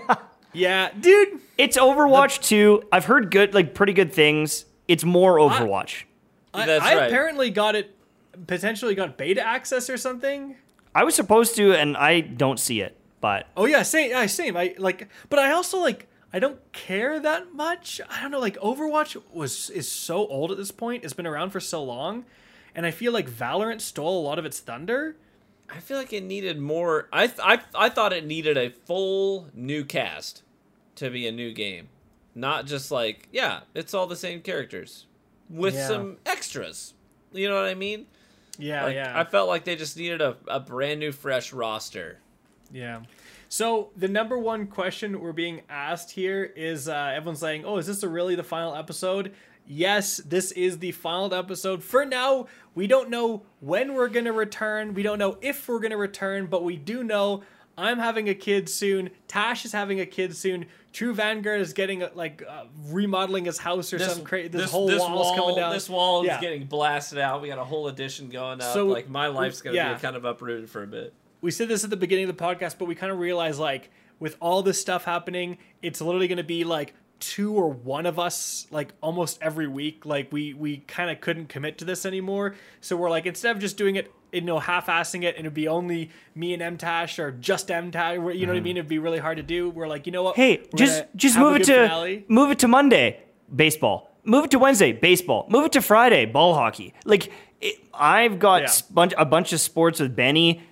Yeah, dude. It's Overwatch two. I've heard good, like pretty good things. It's more Overwatch. I, That's I right. apparently got it, potentially got beta access or something. I was supposed to, and I don't see it. But Oh yeah, same. Yeah, same. I like, but I also like. I don't care that much. I don't know. Like Overwatch was is so old at this point. It's been around for so long, and I feel like Valorant stole a lot of its thunder. I feel like it needed more. I th- I I thought it needed a full new cast to be a new game, not just like yeah, it's all the same characters with Yeah. some extras. You know what I mean? Yeah, Like, yeah, I felt like they just needed a, a brand new, fresh roster. yeah. So the number one question we're being asked here is uh, everyone's saying, "Oh, is this a really the final episode?" Yes, this is the final episode. For now, we don't know when we're gonna return. We don't know if we're gonna return, but we do know I'm having a kid soon. Tash is having a kid soon. True Vanguard is getting like uh, remodeling his house or some crazy. This, whole wall's wall, coming down. This wall Yeah. is getting blasted out. We got a whole addition going up. So, like my life's gonna yeah. be kind of uprooted for a bit. We said this at the beginning of the podcast, but we kind of realized like with all this stuff happening, it's literally going to be like two or one of us like almost every week. Like we we kind of couldn't commit to this anymore, so we're like instead of just doing it, you know, half-assing it, and it'd be only me and M-Tash or just M-Tash, you know what I mean? It'd be really hard to do. We're like, you know what? hey, We're just gonna just have a move it good to finale. move it to Monday, baseball. Move it to Wednesday, baseball. Move it to Friday, ball hockey. Like it, I've got Yeah. s- bunch, a bunch of sports with Benny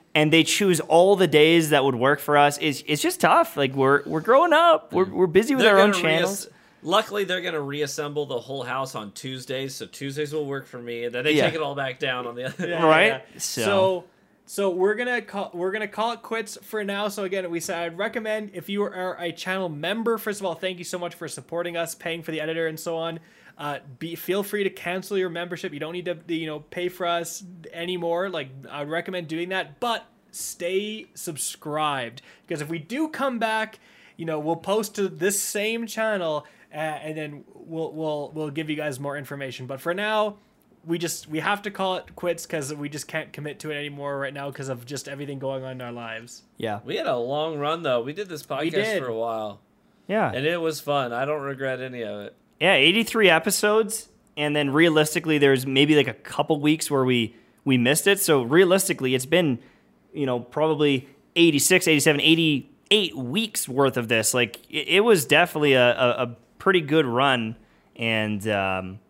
and they choose all the days that would work for us. It's, it's just tough. Like we're we're growing up. We're we're busy with They're our own gonna channels. reass- Luckily, they're going to reassemble the whole house on Tuesdays, so Tuesdays will work for me, and then they Yeah. take it all back down on the other. Yeah, Right? yeah. So- So, so we're gonna call we're gonna call it quits for now. So again, we said I'd recommend if you are a channel member. First of all, thank you so much for supporting us, paying for the editor and so on. Uh, be feel free to cancel your membership. You don't need to you know pay for us anymore. Like I would recommend doing that, but stay subscribed because if we do come back, you know we'll post to this same channel uh, and then we'll we'll we'll give you guys more information. But for now. We just we have to call it quits because we just can't commit to it anymore right now because of just everything going on in our lives. Yeah. We had a long run, though. We did this podcast did. for a while, Yeah. and it was fun. I don't regret any of it. Yeah, eighty-three episodes, and then realistically, there's maybe like a couple weeks where we we missed it. So realistically, it's been, you know, probably eighty-six, eighty-seven, eighty-eight weeks worth of this. Like it, it was definitely a, a, a pretty good run, and um,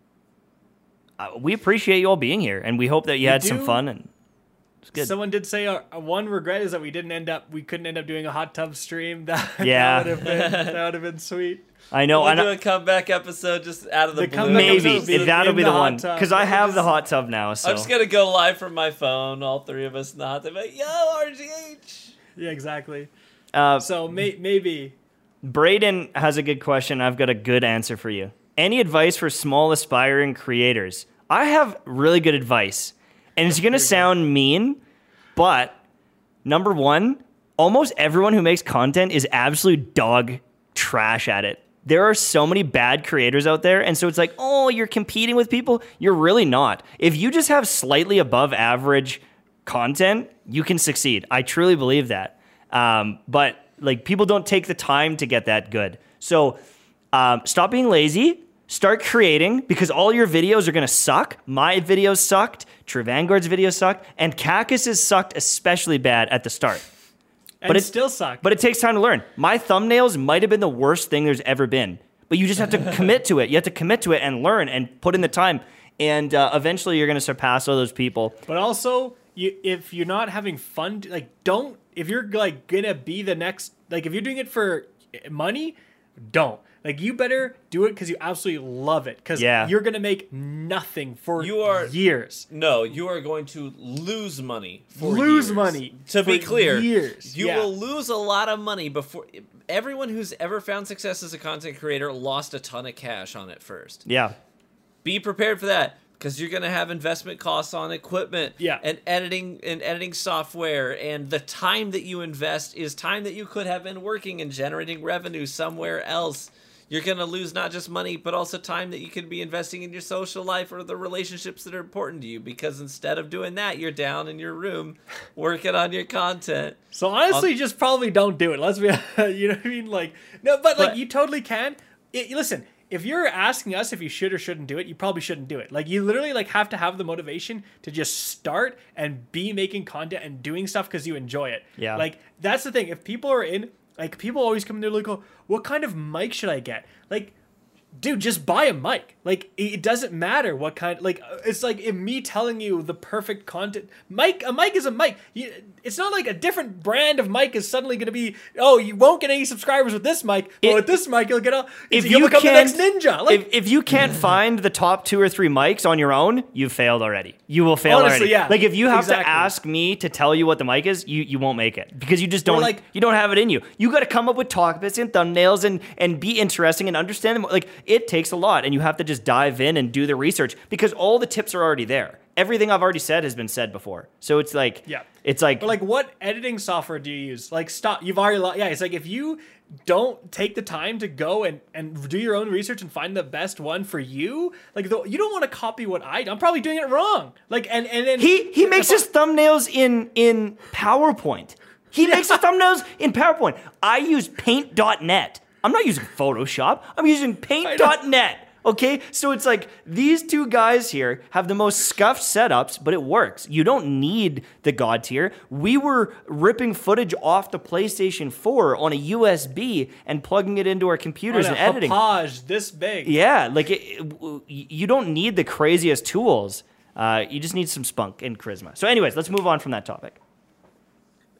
uh, we appreciate you all being here, and we hope that you We had some do. fun. And it's good. Someone did say uh, one regret is that we didn't end up we couldn't end up doing a hot tub stream. That, Yeah. that would have been that would have been sweet. I know. We'll I do know. a comeback episode just out of the, The blue. comeback episode Maybe will be that'll in be the the hot one tub. because I We'll have the just- hot tub now. So I'm just gonna go live from my phone, all three of us in the hot tub. Like, yo, R G H. Yeah, exactly. uh, So may, maybe Braden has a good question. I've got a good answer for you. Any advice for small aspiring creators? I have really good advice. And it's going to sound mean, but number one, almost everyone who makes content is absolute dog trash at it. There are so many bad creators out there. And so it's like, oh, you're competing with people. You're really not. If you just have slightly above average content, you can succeed. I truly believe that. Um, but like people don't take the time to get that good. So um, stop being lazy. Start creating because all your videos are going to suck. My videos sucked. True Vanguard's videos sucked. And Cactus's sucked especially bad at the start. and But it it- still sucked. But it takes time to learn. My thumbnails might have been the worst thing there's ever been. But you just have to commit to it. You have to commit to it and learn and put in the time. And uh, eventually you're going to surpass all those people. But also, you if you're not having fun, like don't if you're like gonna be the next like if you're doing it for money, don't. Like you better do it because you absolutely love it. Because Yeah. you're gonna make nothing for You are- years. No, you are going to lose money. For Lose years. money To be for clear, years, you yeah. will lose a lot of money before. Everyone who's ever found success as a content creator lost a ton of cash on it first. Yeah. Be prepared for that because you're going to have investment costs on equipment Yeah. and editing and editing software, and the time that you invest is time that you could have been working and generating revenue somewhere else. You're going to lose not just money, but also time that you could be investing in your social life or the relationships that are important to you, because instead of doing that, you're down in your room working on your content. So honestly, just probably don't do it. Let's be, you know what I mean? Like no, but like But- you totally can. It, listen, if you're asking us if you should or shouldn't do it, you probably shouldn't do it. Like you literally like have to have the motivation to just start and be making content and doing stuff because you enjoy it. Yeah. Like that's the thing. If people are in, like people always come in there like, oh, what kind of mic should I get? Like. Dude, just buy a mic. Like, it doesn't matter what kind. Like, it's like in me telling you the perfect content. Mic, a mic is a mic. You, it's not like a different brand of mic is suddenly going to be. Oh, you won't get any subscribers with this mic, but It- with this mic you'll get all. If You'll you become the can't- next ninja. Like, If, if you can't find the top two or three mics on your own, you've failed already. You will fail Honestly, already. yeah. Like if you have Exactly. to ask me to tell you what the mic is, you, you won't make it because you just don't like- you don't have it in you. You got to come up with talk bits and thumbnails and and be interesting and understand them. Like it takes a lot, and you have to just dive in and do the research because all the tips are already there. Everything I've already said has been said before. So it's like Yeah. it's like but like, what editing software do you use? Like, stop. You've already. lo- Yeah, it's like if you don't take the time to go and and do your own research and find the best one for you, like the, you don't want to copy what I. I'm probably doing it wrong. Like, and and then He he makes his thumbnails in in PowerPoint. He makes his thumbnails in PowerPoint. I use paint dot net. I'm not using Photoshop. I'm using paint dot net. Okay? So it's like these two guys here have the most scuffed setups, but it works. You don't need the God tier. We were ripping footage off the PlayStation four on a U S B and plugging it into our computers on and a editing. Hopage this big. Yeah, like it, it- you don't need the craziest tools. Uh, you just need some spunk and charisma. So, anyways, let's move on from that topic.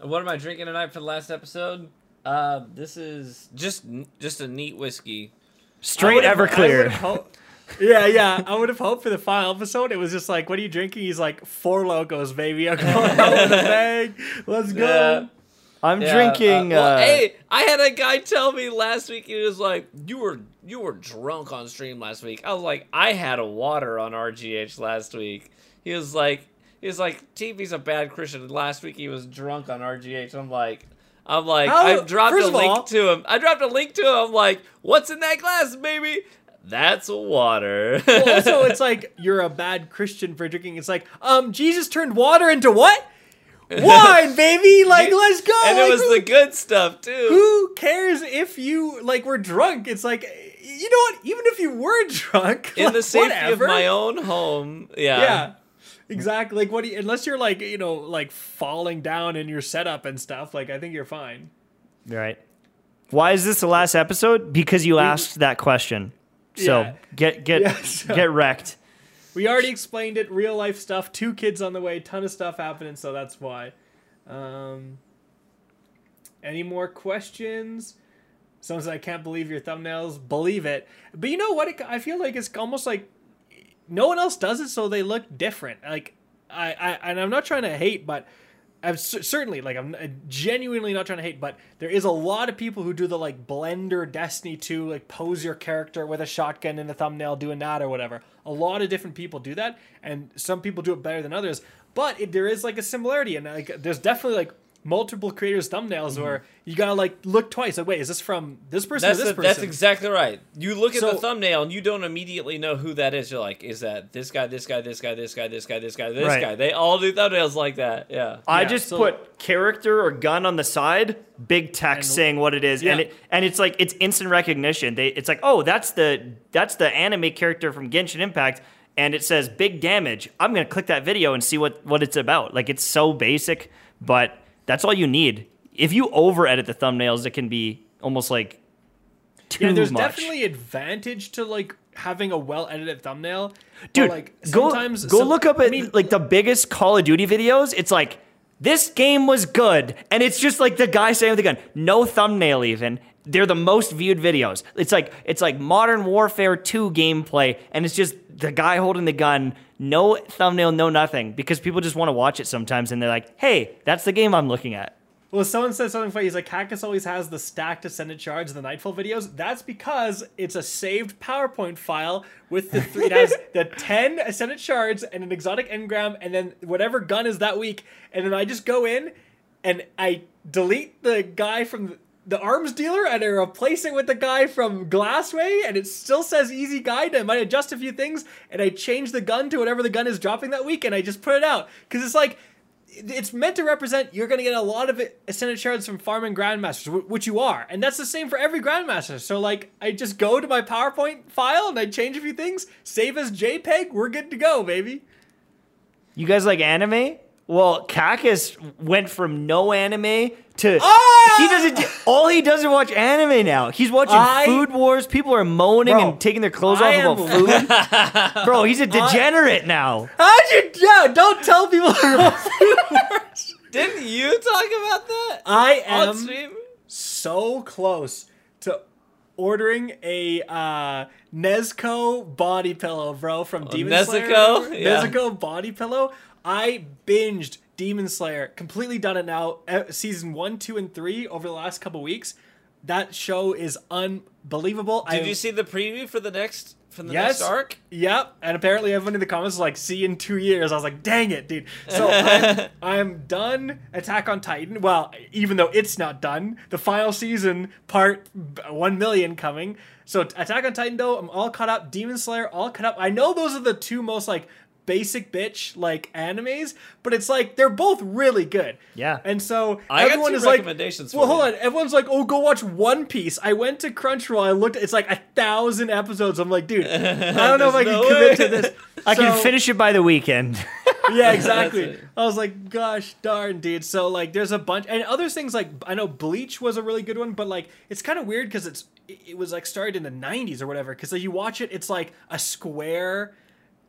What am I drinking tonight for the last episode? Uh, this is just just a neat whiskey. Straight Everclear. Yeah, yeah. I would have hoped for the final episode. It was just like, what are you drinking? He's like, Four Locos, baby. I'm going out with a bag. Let's go. Yeah. I'm Yeah, drinking. Uh, well, uh, hey, I had a guy tell me last week. He was like, "You were you were drunk on stream last week." I was like, "I had a water on R G H last week." He was like, "He was like, T V's a bad Christian." Last week he was drunk on R G H. I'm like, I'm like, How- I dropped a first of link all- to him. I dropped a link to him. I'm like, "What's in that glass, baby?" That's water. Well, also, it's like, you're a bad Christian for drinking. It's like, um, Jesus turned water into what? Wine, baby. Like, let's go. and Like, it was who, the good stuff too. who cares if you, like, were drunk? It's like, you know what? Even if you were drunk, In like, the safety whatever. of my own home. Yeah. Yeah. Exactly. Like, what do you, unless you're like, you know, like falling down in your setup and stuff, like, I think you're fine. Right. Why is this the last episode? Because you asked that question. So Yeah. get get Yeah, so- get wrecked. We already explained it. Real life stuff. Two kids on the way. Ton of stuff happening. So that's why. Um, any more questions? Someone said, I can't believe your thumbnails. Believe it. But you know what? It, I feel like it's almost like no one else does it, so they look different. Like, I, I and I'm not trying to hate, but I'm cer- certainly, like, I'm genuinely not trying to hate, but there is a lot of people who do the, like, Blender Destiny two, like, pose your character with a shotgun in the thumbnail doing that or whatever. A lot of different people do that, and some people do it better than others, but it, there is, like, a similarity, and, like, there's definitely, like, multiple creators' thumbnails Mm-hmm. where you gotta, like, look twice. Like, wait, is this from this person That's or this the, person? that's exactly right. You look at So- the thumbnail and you don't immediately know who that is. You're like, is that this guy, this guy, this guy, this guy, this guy, this guy, this Right. guy? They all do thumbnails like that. Yeah. I Yeah, just so- put character or gun on the side, big text And- saying what it is, and Yeah. it and it's like it's instant recognition. They it's like, oh, that's the that's the anime character from Genshin Impact, and it says big damage. I'm gonna click that video and see what what it's about. Like, it's so basic, but that's all you need. If you over edit the thumbnails, it can be almost like too Yeah, there's much. definitely advantage to, like, having a well edited thumbnail. But, Dude, like, go sometimes go some- look up at I mean, like the biggest Call of Duty videos. It's like, this game was good, and it's just like the guy saying with the gun, no thumbnail even. They're the most viewed videos. It's like it's like Modern Warfare two gameplay, and it's just the guy holding the gun, no thumbnail, no nothing, because people just want to watch it sometimes, and they're like, hey, that's the game I'm looking at. Well, someone said something funny. He's like, Cactus always has the stacked Ascendant shards in the Nightfall videos. That's because it's a saved PowerPoint file with the three. It has the ten Ascendant shards and an exotic engram, and then whatever gun is that week. And then I just go in and I delete the guy from the, the arms dealer and I replace it with the guy from Glassway, and it still says easy guide. I might adjust a few things, and I change the gun to whatever the gun is dropping that week, and I just put it out because it's like. It's meant to represent you're going to get a lot of Ascendant shards from farming Grandmasters, wh- which you are. And that's the same for every Grandmaster. So, like, I just go to my PowerPoint file and I change a few things, save as JPEG, we're good to go, baby. You guys like anime? Well, Cactus went from no anime to Ah! he doesn't. All he does is watch anime now. He's watching I- Food Wars. People are moaning Bro, and taking their clothes I off about food. Bro, he's a degenerate now. How'd you, yeah, don't tell people about Food Wars. Didn't you talk about that I on am stream? so close to ordering a uh, Nezuko body pillow, bro, from Demon Slayer. Nezuko? Remember? Yeah. Nezuko body pillow. I binged Demon Slayer, completely done it now. eh, Season one, two, and three over the last couple weeks. That show is unbelievable. Did I, you see the preview for the next for the Yes. next arc? Yep, and apparently everyone in the comments was like, "See you in two years." I was like, "Dang it, dude!" So I'm, I'm done. Attack on Titan. Well, even though it's not done, the final season, part one million coming. So Attack on Titan, though, I'm all caught up. Demon Slayer, all caught up. I know those are the two most like basic bitch like animes, but it's like they're both really good. Yeah. And so I got everyone two is like, recommendations well, for hold you. on. Everyone's like, oh, go watch One Piece. I went to Crunchyroll. I looked. It's like a thousand episodes. I'm like, dude, I don't know if I There's can no commit way. to this. I can So- finish it by the weekend. Yeah, exactly. That's it. I was like, gosh darn, dude. So like, there's a bunch, and other things like I know Bleach was a really good one, but like, it's kind of weird because it's it it was like started in the nineties or whatever. Because like, you watch it, it's like a square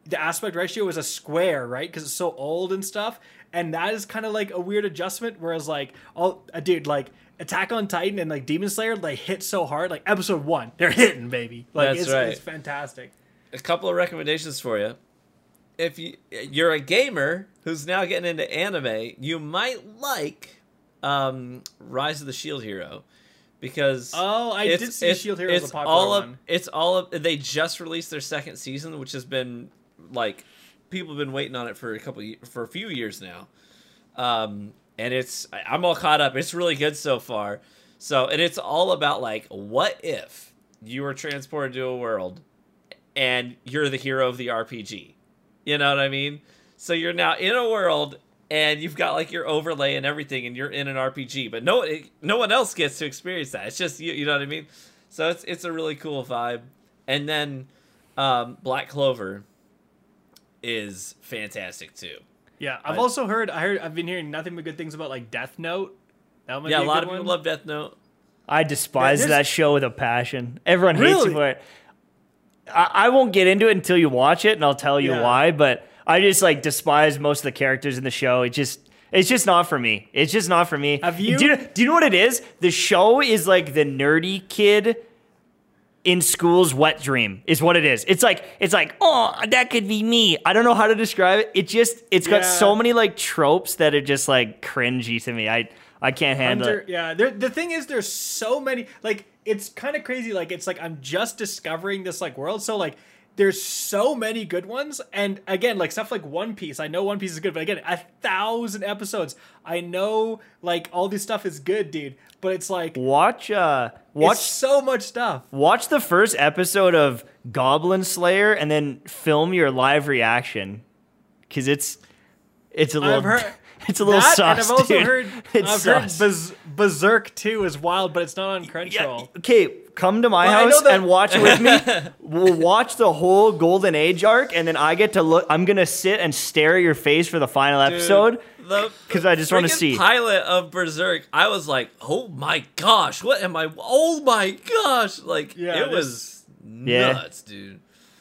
the aspect ratio is a square, right? Because it's so old and stuff. And that is kind of like a weird adjustment. Whereas like, all uh, dude, like Attack on Titan and like Demon Slayer, like hit so hard. Like episode one, they're hitting, baby. Like That's it's, right. it's fantastic. A couple of recommendations for you. If you, you're a gamer who's now getting into anime, you might like um, Rise of the Shield Hero. Because oh, I it's, did see it's, Shield Hero it's as a popular all of, one. It's all of, they just released their second season, which has been like people have been waiting on it for a couple for a few years now. Um, and it's I'm all caught up. It's really good so far. So and it's all about like what if you were transported to a world and you're the hero of the R P G. You know what I mean? So you're now in a world. And you've got like your overlay and everything, and you're in an R P G, but no, it, no one else gets to experience that. It's just you, you know what I mean. So it's it's a really cool vibe. And then um, Black Clover is fantastic too. Yeah, I've But- also heard. I heard. I've been hearing nothing but good things about like Death Note. That might Yeah, be a lot good of people one. love Death Note. I despise Yeah, there's- that show with a passion. Everyone hates Really? it for it. I, I won't get into it until you watch it, and I'll tell you Yeah. why. But I just like despise most of the characters in the show. It just, it's just not for me. It's just not for me. Have you- Do you, do you know what it is? The show is like the nerdy kid in school's wet dream. Is what it is. It's like it's like oh, that could be me. I don't know how to describe it. It just, it's got Yeah. so many like tropes that are just like cringy to me. I I can't handle Hunter, it. yeah. There, the thing is, there's so many. Like, it's kind of crazy. Like, it's like I'm just discovering this like world. So like, there's so many good ones. And again, like stuff like One Piece. I know One Piece is good, but again, a thousand episodes. I know like all this stuff is good, dude. But it's like Watch uh watch it's so much stuff. Watch the first episode of Goblin Slayer and then film your live reaction, because it's it's a little I've heard it's a little that, sus, and I've also dude. heard It's I've sus. heard Bez- Berserk two is wild, but it's not on Yeah, Crunchyroll. okay, come to my Well, I know house that- and watch it with me. We'll watch the whole Golden Age arc, and then I get to look. I'm gonna sit and stare at your face for the final episode. The 'Cause I just wanna freaking see. pilot of Berserk. I was like, oh my gosh, what am I? Oh my gosh, like Yeah, it this- was Yeah. nuts, dude.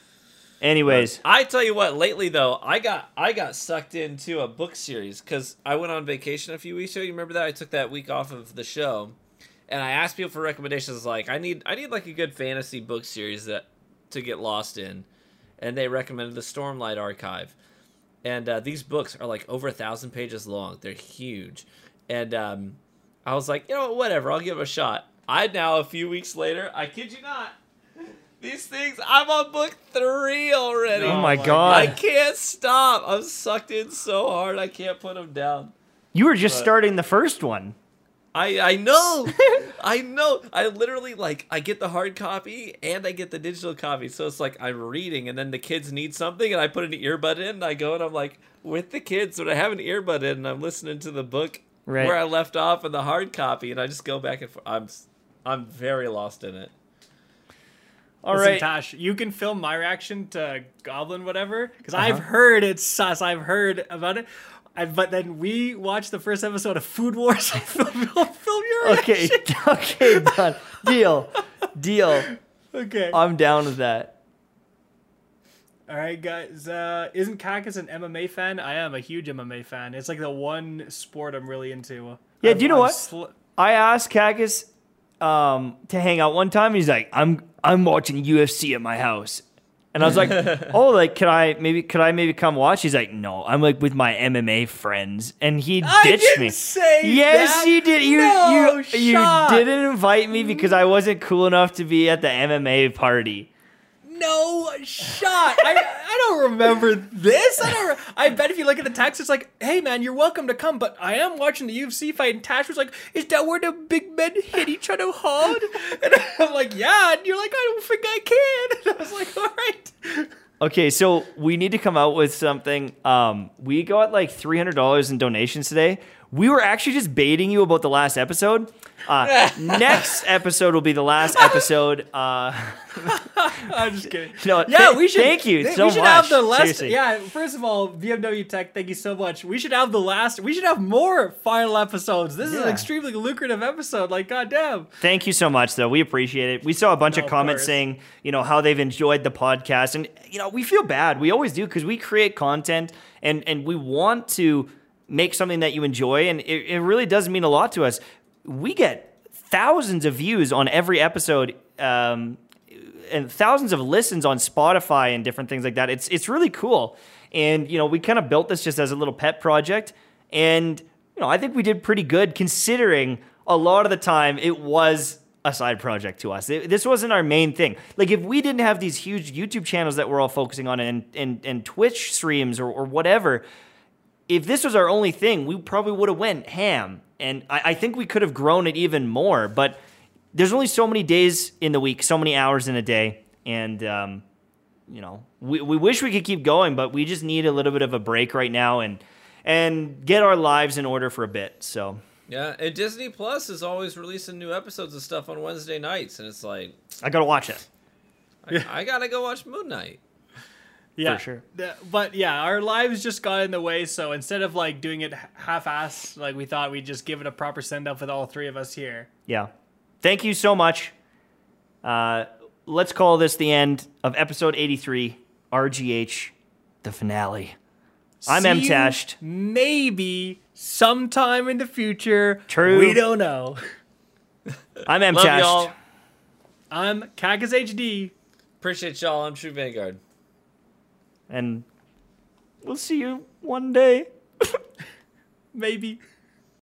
Anyways, I tell you what, lately though, I got I got sucked into a book series because I went on vacation a few weeks ago. You remember that? I took that week off of the show, and I asked people for recommendations. Like, I need I need like a good fantasy book series that to get lost in, and they recommended the Stormlight Archive. And uh, these books are like over a thousand pages long. They're huge, and um, I was like, you know what, whatever, I'll give it a shot. I now a few weeks later, I kid you not. These things, I'm on book three already. oh my my god, I can't stop. I'm sucked in so hard. I can't put them down. you were just but- starting the first one. I I know. I know. I literally like I get the hard copy and I get the digital copy. So it's like I'm reading and then the kids need something and I put an earbud in and I go and I'm like with the kids when I have an earbud in and I'm listening to the book Right. where I left off in the hard copy and I just go back and forth. I'm I'm very lost in it. All Listen, right, Tash, you can film my reaction to Goblin whatever because Uh-huh. I've heard it's sus. I've heard about it. I, but then we watched the first episode of Food Wars. film, film your okay, reaction. okay, done. Deal, deal. Okay. I'm down with that. All right, guys. Uh, isn't Kakas an M M A fan? I am a huge M M A fan. It's like the one sport I'm really into. Yeah, I've- do you know I've what? sl- I asked Kakis um, to hang out one time. He's like, "I'm I'm watching U F C at my house," and I was like, "Oh, like, could I maybe could I maybe come watch?" He's like, "No, I'm like with my M M A friends," and he I ditched didn't me. say Yes, that. you did. You No you you shot. didn't invite me because I wasn't cool enough to be at the M M A party. No shot. I I don't remember this. I don't. Re- I bet if you look at the text, it's like, "Hey man, you're welcome to come," but I am watching the U F C fight. And Tash was like, "Is that where the big men hit each other hard?" And I'm like, "Yeah." And you're like, "I don't think I can." And I was like, "All right." Okay, so we need to come out with something. Um, we got like three hundred dollars in donations today. we were actually just baiting you about the last episode. Uh, next episode will be the last episode. Uh, I'm just kidding. no, Yeah, th- we should. Thank you th- so we should much. have the last. Seriously. Yeah, first of all, B M W Tech, thank you so much. We should have the last. We should have more final episodes. This is an Yeah. extremely lucrative episode. Like, goddamn. Thank you so much, though. We appreciate it. We saw a bunch No, of of comments course. saying, you know, how they've enjoyed the podcast, and you know, we feel bad. We always do because we create content, and and we want to make something that you enjoy, and it, it really does mean a lot to us. We get thousands of views on every episode, um, and thousands of listens on Spotify and different things like that. It's it's really cool, and you know, we kind of built this just as a little pet project, and you know, I think we did pretty good considering a lot of the time it was a side project to us. It- this wasn't our main thing. Like if we didn't have these huge YouTube channels that we're all focusing on and and, and Twitch streams or, or whatever, if this was our only thing, we probably would have went ham. And I, I think we could have grown it even more. But there's only so many days in the week, so many hours in a day. And, um, you know, we, we wish we could keep going, but we just need a little bit of a break right now and and get our lives in order for a bit. So Yeah, and Disney Plus is always releasing new episodes of stuff on Wednesday nights, and it's like, I got to watch it. I, I gotta go watch Moon Knight. Yeah, For sure. The- But yeah, our lives just got in the way. So instead of like doing it half-assed, like we thought we'd just give it a proper send-off with all three of us here. Yeah. Thank you so much. Uh, let's call this the end of episode eighty-three, R G H, the finale. I'm See M you Tashed. Maybe sometime in the future. True. We don't know. I'm M Love Tashed. y'all. I'm Kakas H D. Appreciate y'all. I'm True Vanguard. And we'll see you one day. Maybe.